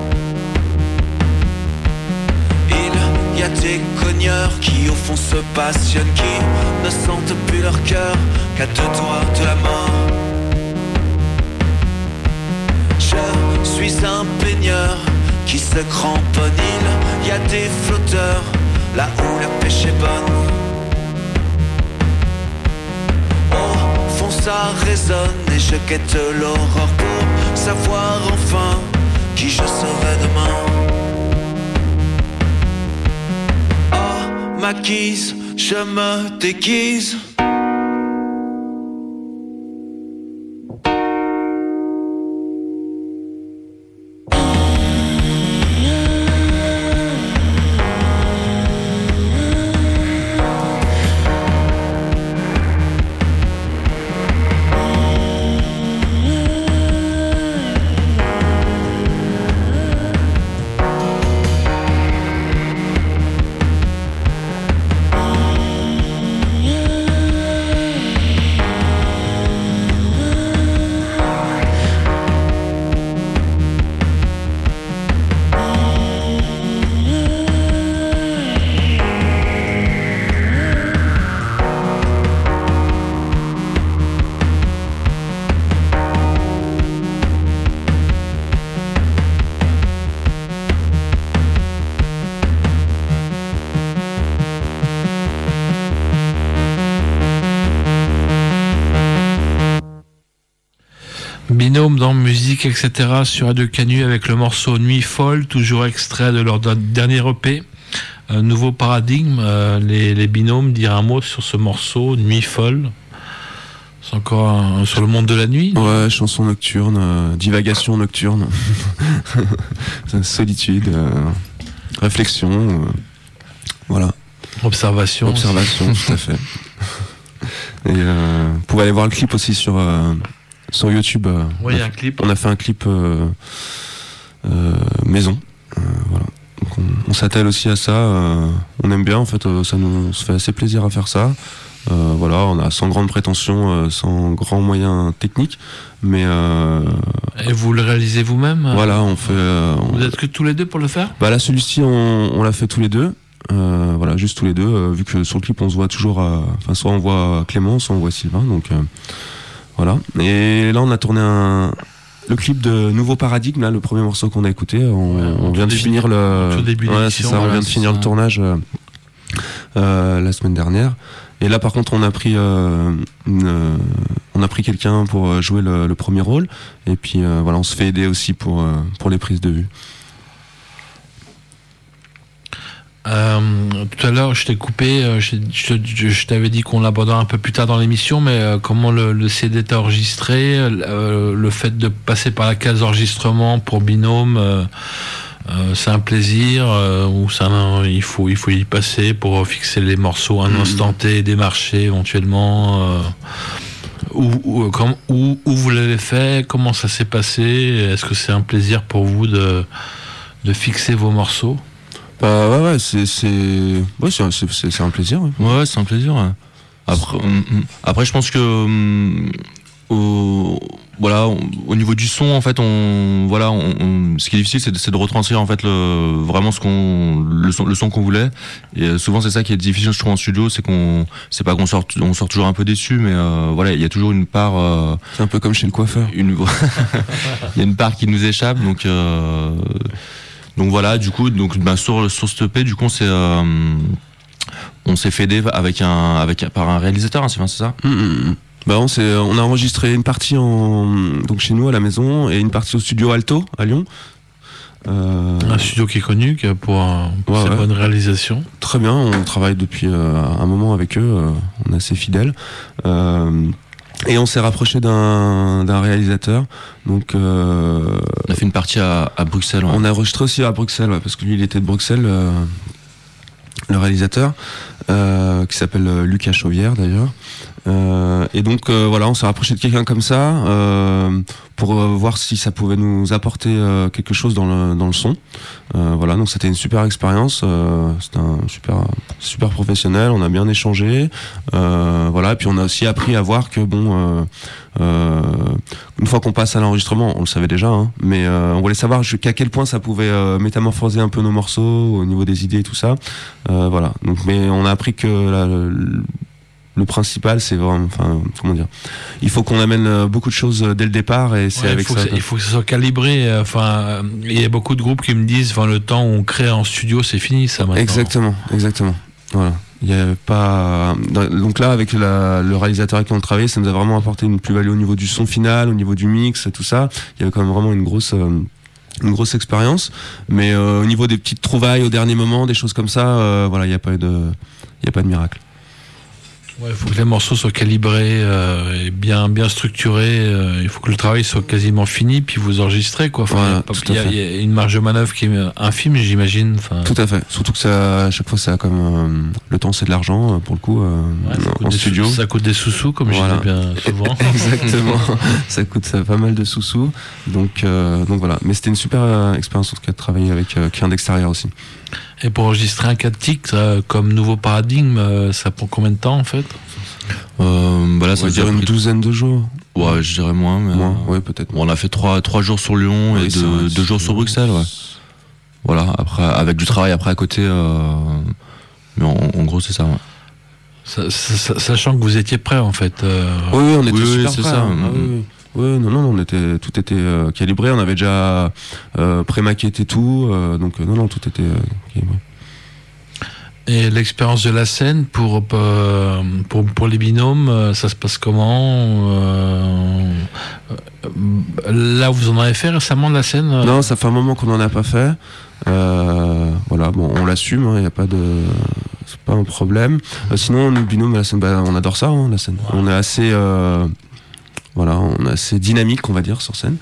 S4: Il y a des cogneurs qui au fond se passionnent, qui ne sentent plus leur cœur qu'à 2 doigts de la mort. Je suis un baigneur qui se cramponne, il y a des flotteurs là où la pêche est bonne. Ça résonne et je guette l'aurore pour savoir enfin qui je serai demain. Oh, ma guise, je me déguise.
S1: Binôme dans musique, etc. sur Radio Canu avec le morceau Nuit Folle, toujours extrait de leur dernier EP. Nouveau paradigme, les binômes, dire un mot sur ce morceau, Nuit Folle. C'est encore sur le monde de la nuit.
S2: Ouais, chanson nocturne, divagation nocturne, solitude, réflexion, voilà.
S1: Observation,
S2: tout à fait. Et vous pouvez aller voir le clip aussi sur YouTube.
S1: Oui, il y a un clip.
S2: On a fait un clip maison. Voilà. Donc on s'attelle aussi à ça. On aime bien, en fait, ça nous fait assez plaisir à faire ça. Voilà, on a sans grande prétention, sans grands moyens techniques, mais
S1: et vous le réalisez vous-même?
S2: Voilà, on fait.
S1: Vous êtes que tous les deux pour le faire?
S2: Bah là, celui-ci, on l'a fait tous les deux. Voilà, juste tous les deux, vu que sur le clip on se voit toujours, enfin soit on voit Clément, soit on voit Sylvain, donc voilà. Et là on a tourné le clip de Nouveau Paradigme, là le premier morceau qu'on a écouté, on vient de finir le tournage la semaine dernière. Et là par contre on a pris quelqu'un pour jouer le premier rôle, et puis voilà, on se fait aider aussi pour les prises de vue.
S1: Tout à l'heure, je t'ai coupé, je t'avais dit qu'on l'abordera un peu plus tard dans l'émission, mais comment le CD est enregistré, le fait de passer par la case enregistrement pour Binôme, c'est un plaisir, ou il faut y passer pour fixer les morceaux à un instant T, démarcher éventuellement, où vous l'avez fait, comment ça s'est passé, est-ce que c'est un plaisir pour vous de fixer vos morceaux?
S2: Bah ouais, c'est un plaisir.
S3: Ouais, c'est un plaisir. Ouais. Après, je pense que voilà, au niveau du son, en fait, ce qui est difficile, c'est de retranscrire en fait vraiment le son qu'on voulait. Et souvent, c'est ça qui est difficile, je trouve, en studio, on sort toujours un peu déçu, mais voilà, il y a toujours une part.
S2: C'est un peu comme chez le coiffeur.
S3: Il y a une part qui nous échappe, donc voilà, du coup, sur ce EP, du coup, on s'est fait aider par un réalisateur, hein, c'est ça?
S2: Bah on a enregistré une partie donc chez nous à la maison et une partie au studio Alto à Lyon.
S1: Un studio qui est connu, pour sa bonne réalisation.
S2: Très bien, on travaille depuis un moment avec eux, on est assez fidèles. Et on s'est rapproché d'un réalisateur. Donc,
S3: on a fait une partie à Bruxelles. Ouais.
S2: On a enregistré aussi à Bruxelles, parce que lui, il était de Bruxelles, le réalisateur, qui s'appelle Lucas Chauvière d'ailleurs. Et donc voilà, on s'est rapproché de quelqu'un comme ça pour voir si ça pouvait nous apporter quelque chose dans le son. Voilà, donc c'était une super expérience, c'était un super professionnel, on a bien échangé, voilà, et puis on a aussi appris à voir que une fois qu'on passe à l'enregistrement, on le savait déjà, hein, mais on voulait savoir jusqu'à quel point ça pouvait métamorphoser un peu nos morceaux au niveau des idées et tout ça. Voilà, donc mais on a appris que le principal, c'est vraiment, comment dire, il faut qu'on amène beaucoup de choses dès le départ, et c'est avec ça.
S1: Il faut que ça soit calibré. Il y a beaucoup de groupes qui me disent, le temps où on crée en studio, c'est fini, ça maintenant.
S2: Exactement. Voilà. Il y a pas. Donc là, avec le réalisateur avec qui on travaillait, ça nous a vraiment apporté une plus-value au niveau du son final, au niveau du mix, tout ça. Il y avait quand même vraiment une grosse expérience. Mais au niveau des petites trouvailles au dernier moment, des choses comme ça, voilà, il n'y a pas de miracle.
S1: Ouais, il faut que les morceaux soient calibrés et bien structurés. Il faut que le travail soit quasiment fini, puis vous enregistrez, quoi. Il y a une marge de manœuvre qui est infime, j'imagine.
S2: Tout à fait. Surtout que à chaque fois, ça comme le temps, c'est de l'argent pour le coup. En studio,
S1: ça coûte des sous-sous, comme je dis bien souvent.
S2: Exactement. Ça coûte pas mal de sous-sous. Donc voilà. Mais c'était une super expérience en tout cas de travailler avec quelqu'un d'extérieur aussi.
S1: Et pour enregistrer un 4 titres comme Nouveau Paradigme, ça prend combien de temps en fait?
S3: Là,
S2: ça veut dire une douzaine de jours.
S3: Ouais, je dirais moins. Mais
S2: ouais, peut-être.
S3: On a fait 3 jours sur Lyon et 2 jours sur Bruxelles. Ouais. Voilà, après, avec du travail après à côté. Mais en gros, c'est ça. Ouais.
S1: Sachant que vous étiez prêts en fait.
S2: Oui, on était super
S3: c'est
S2: prêts.
S3: ça.
S2: Oui, non, tout était calibré, on avait déjà pré-maquetté tout, donc non, tout était calibré.
S1: Et l'expérience de la scène pour les binômes, ça se passe comment Là, vous en avez fait récemment de la scène
S2: Non, ça fait un moment qu'on n'en a pas fait. Voilà, bon, on l'assume, il y a pas de, c'est pas un problème. Sinon, nous binômes à la scène, on adore ça, la scène. Ouais. On est assez, on est assez dynamique, on va dire, sur scène.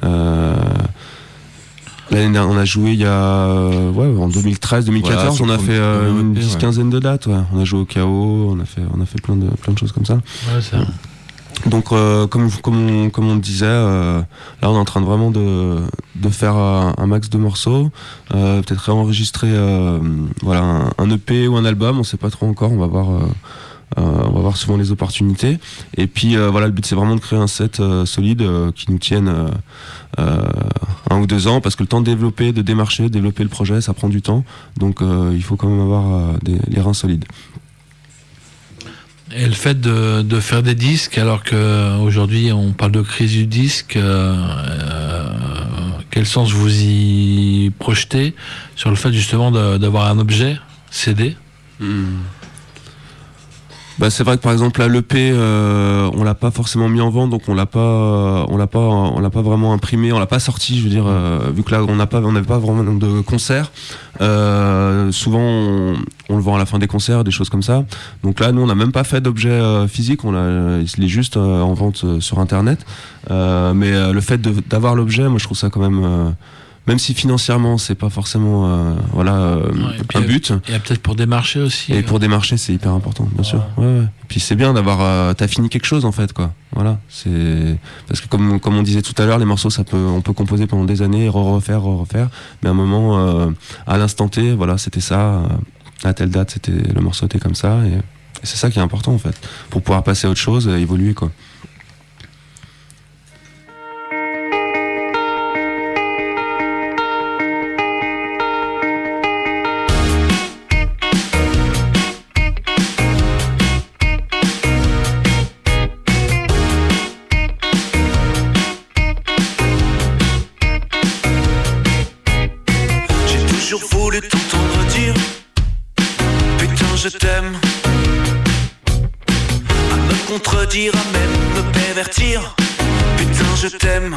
S2: On a joué il y a en 2013-2014, on a fait une quinzaine de dates. Ouais. On a joué au Chaos, on a fait plein de choses comme ça.
S1: Ouais, ça.
S2: Donc comme on disait, là on est en train de vraiment de faire un max de morceaux, peut-être réenregistrer un EP ou un album, on sait pas trop encore, on va voir souvent les opportunités. Et puis le but c'est vraiment de créer un set solide qui nous tienne 1 ou 2 ans, parce que le temps de développer le projet, ça prend du temps. Donc il faut quand même avoir les reins solides.
S1: Et le fait de faire des disques, alors qu'aujourd'hui on parle de crise du disque, quel sens vous y projetez sur le fait justement d'avoir un objet CD ?
S2: C'est vrai que par exemple là l'EP on l'a pas forcément mis en vente, donc on l'a pas vraiment imprimé, on l'a pas sorti, je veux dire, vu que là on n'avait pas vraiment de concerts. Souvent on le vend à la fin des concerts, des choses comme ça. Donc là nous on n'a même pas fait d'objet physique, il est juste en vente sur internet. Mais le fait d'avoir l'objet, moi je trouve ça quand même si financièrement c'est pas forcément un but.
S1: Et peut-être pour démarcher aussi.
S2: Et pour démarcher c'est hyper important, bien sûr. Ouais. Et puis c'est bien d'avoir t'as fini quelque chose en fait, quoi. Voilà, c'est parce que comme on disait tout à l'heure, les morceaux on peut composer pendant des années, refaire, mais à un moment à l'instant T, voilà, c'était ça, à telle date le morceau était comme ça, et c'est ça qui est important en fait, pour pouvoir passer à autre chose, évoluer, quoi.
S4: Je t'aime, à me contredire, à même me pervertir. Putain, je t'aime,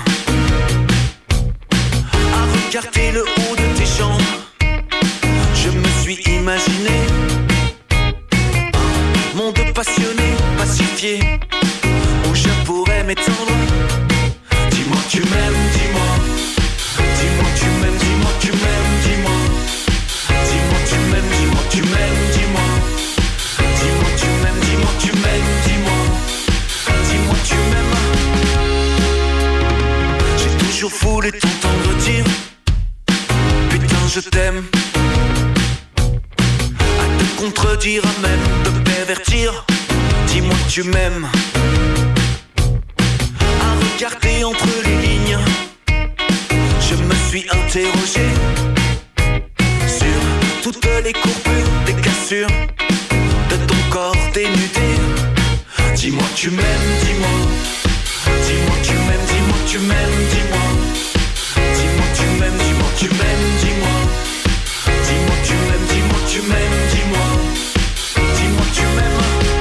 S4: à regarder le haut de tes jambes. Je me suis imaginé un monde passionné, pacifié, où je pourrais m'étendre. Dis-moi tu m'aimes, dis-moi. Dis-moi tu m'aimes, dis-moi tu m'aimes, dis-moi. Dis-moi tu m'aimes, dis-moi tu m'aimes, dis-moi. Dis-moi tu m'aimes, dis-moi tu m'aimes, dis-moi. Dis-moi tu m'aimes. J'ai toujours voulu t'entendre dire putain je t'aime. À te contredire, à même te pervertir. Dis-moi tu m'aimes. À regarder entre les lignes, je me suis interrogé sur toutes les courbures, les cassures de ton corps dénudé. Dis-moi tu m'aimes, dis-moi. Dis-moi tu m'aimes, dis-moi tu m'aimes, dis-moi. Dis-moi tu m'aimes, dis-moi tu m'aimes, dis-moi. Dis-moi tu m'aimes, dis-moi tu m'aimes, dis-moi. Dis-moi tu m'aimes.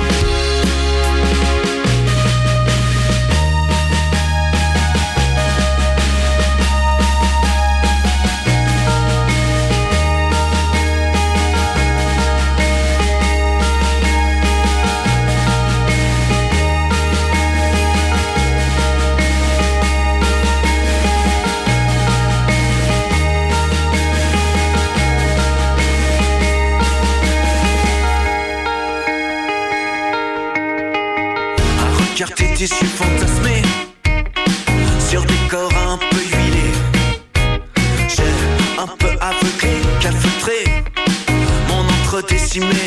S4: Car tes tissus fantasmés sur des corps un peu huilés. J'ai un peu aveuglé, calfeutré, mon encre décimé.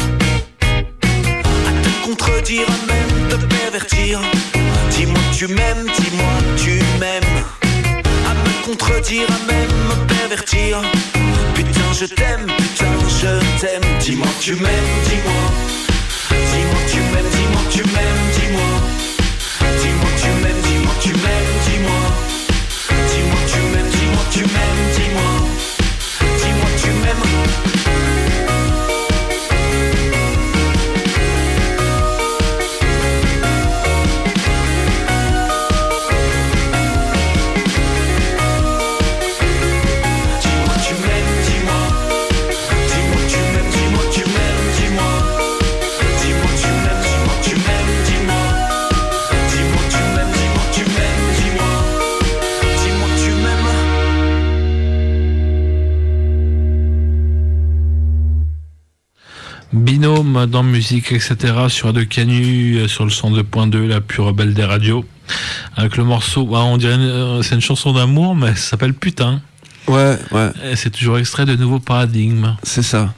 S4: À te contredire, à même te pervertir. Dis-moi tu m'aimes, dis-moi tu m'aimes. À me contredire, à même me pervertir. Putain je t'aime, putain je t'aime. Dis-moi tu m'aimes, dis-moi. Dis-moi tu m'aimes, dis-moi tu m'aimes, dis-moi. Dis-moi tu m'aimes, dis-moi tu m'aimes, dis-moi. Dis-moi tu m'aimes, dis-moi tu m'aimes, dis-moi. Dis-moi tu m'aimes.
S1: Binôme dans musique, etc. sur Radio Canu, sur le 102.2, la plus rebelle des radios. Avec le morceau, on dirait c'est une chanson d'amour, mais ça s'appelle Putain.
S2: Ouais.
S1: Et c'est toujours extrait de Nouveau Paradigme.
S2: C'est ça.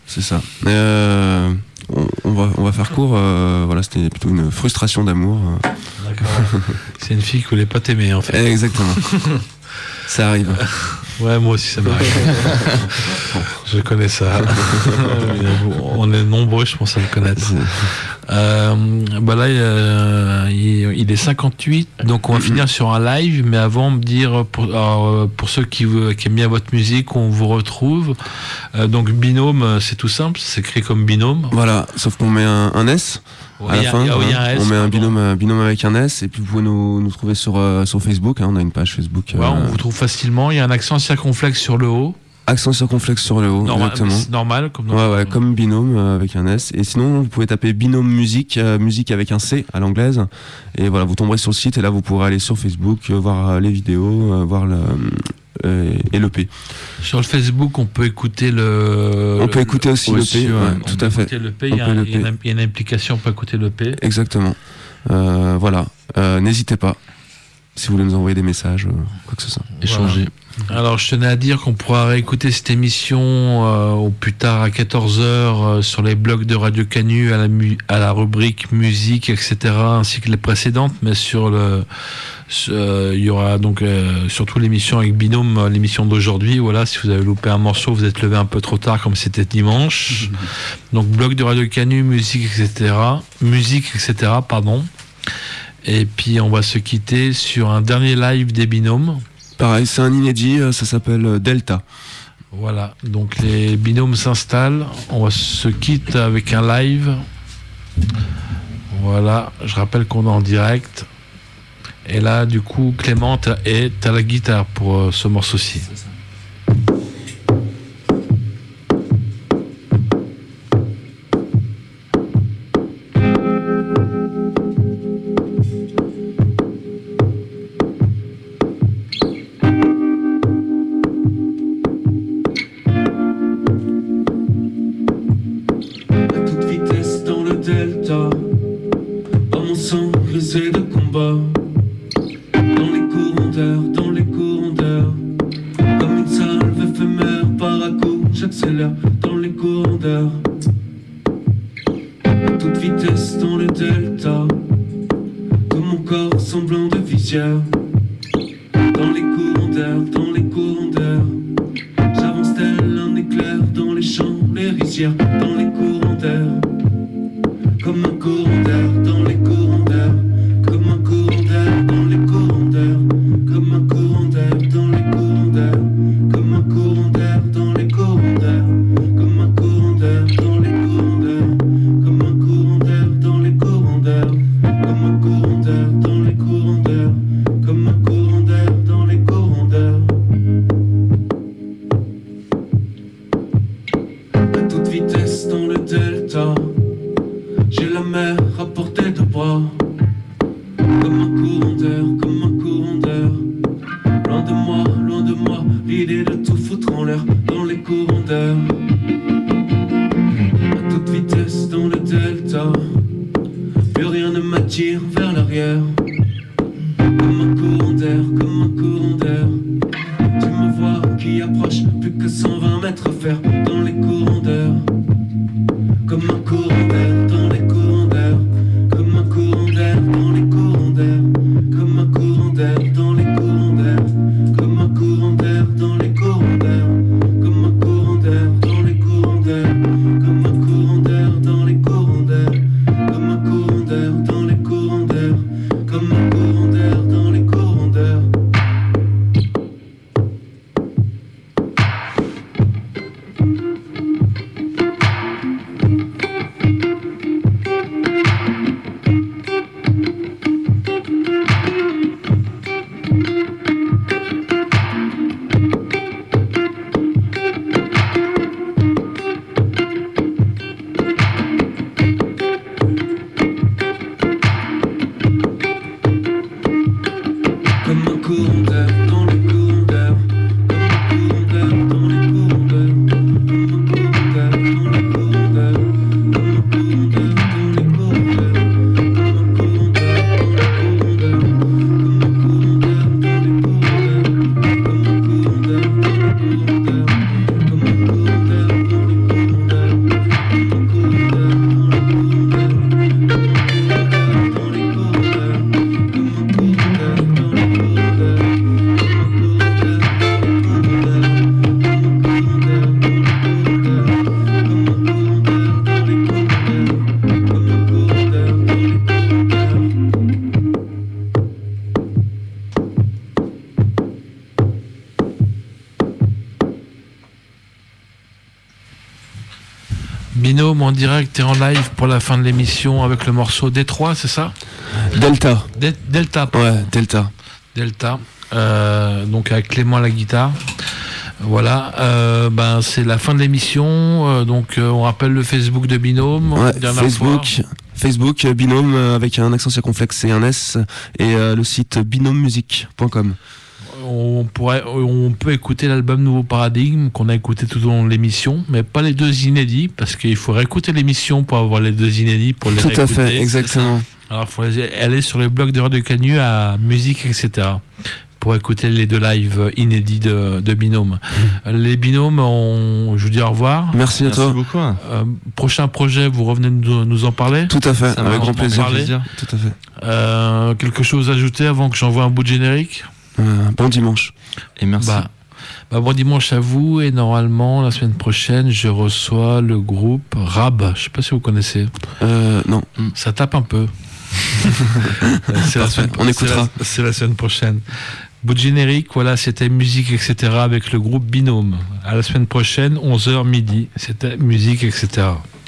S2: On va faire court. Voilà, c'était plutôt une frustration d'amour.
S1: D'accord. C'est une fille qui voulait pas t'aimer, en fait.
S2: Exactement. Ça arrive.
S1: Ouais, moi aussi ça m'arrive. Je connais ça. On est nombreux, je pense, à le connaître. Là, il est 58, donc on va finir sur un live, mais avant, me dire, pour ceux qui aiment bien votre musique, on vous retrouve. Donc Binôme, c'est tout simple, c'est écrit comme binôme.
S2: Voilà, sauf qu'on met un S. À la fin, on met un binôme avec un S, et puis vous pouvez nous trouver sur Facebook. On a une page Facebook.
S1: On vous trouve facilement. Il y a un accent circonflexe sur le haut.
S2: Accent circonflexe sur le haut, exactement.
S1: C'est normal, comme
S2: comme binôme avec un S. Et sinon, vous pouvez taper binôme musique, musique avec un C à l'anglaise. Et voilà, vous tomberez sur le site, et là, vous pourrez aller sur Facebook, voir les vidéos, voir et l'EP. Sur
S1: le Facebook, on peut écouter
S2: On peut écouter aussi l'EP, tout à fait.
S1: Il y a une implication pour écouter l'EP.
S2: Exactement. Voilà. N'hésitez pas, si vous voulez nous envoyer des messages, quoi que ce soit.
S3: Échanger.
S1: Alors, je tenais à dire qu'on pourra réécouter cette émission au plus tard à 14h sur les blogs de Radio Canu à la rubrique musique, etc., ainsi que les précédentes, mais il y aura donc surtout l'émission avec Binôme, l'émission d'aujourd'hui. Voilà, si vous avez loupé un morceau, vous êtes levé un peu trop tard, comme c'était dimanche. Donc, blog de Radio Canu, musique, etc., pardon. Et puis, on va se quitter sur un dernier live des Binômes.
S2: Pareil, c'est un inédit, ça s'appelle Delta.
S1: Voilà, donc les binômes s'installent, on va se quitter avec un live. Voilà, je rappelle qu'on est en direct. Et là, du coup, Clément, t'as la guitare pour ce morceau-ci. C'est ça. Binôme en direct et en live pour la fin de l'émission avec le morceau Détroit, c'est ça?
S2: Delta.
S1: Delta.
S2: Ouais, Delta.
S1: Delta. Donc avec Clément à la guitare. Voilà, c'est la fin de l'émission. Donc on rappelle le Facebook de Binôme.
S2: Ouais, Facebook Binôme avec un accent circonflexe et un S, et le site binômemusique.com.
S1: On peut écouter l'album Nouveau Paradigme qu'on a écouté tout au long de l'émission, mais pas les deux inédits, parce qu'il faut réécouter l'émission pour avoir les deux inédits pour les réécouter.
S2: Tout à fait, exactement.
S1: Alors il faut aller sur les blogs de Radio Canu à musique, etc. pour écouter les deux lives inédits de Binôme. Les Binômes, je vous dis au revoir.
S2: Merci à toi.
S3: Merci beaucoup.
S1: Prochain projet, vous revenez nous en parler?
S2: Tout à fait, avec grand plaisir. Tout à fait.
S1: Quelque chose à ajouter avant que j'envoie un bout de générique?
S2: Bon dimanche.
S3: Et merci.
S1: Bon dimanche à vous, et normalement la semaine prochaine je reçois le groupe Rab. Je sais pas si vous connaissez.
S2: Non.
S1: Ça tape un peu.
S2: On écoutera.
S1: C'est la semaine prochaine. Bout de générique, voilà, c'était musique, etc. avec le groupe Binôme. À la semaine prochaine, 11h midi. C'était musique, etc.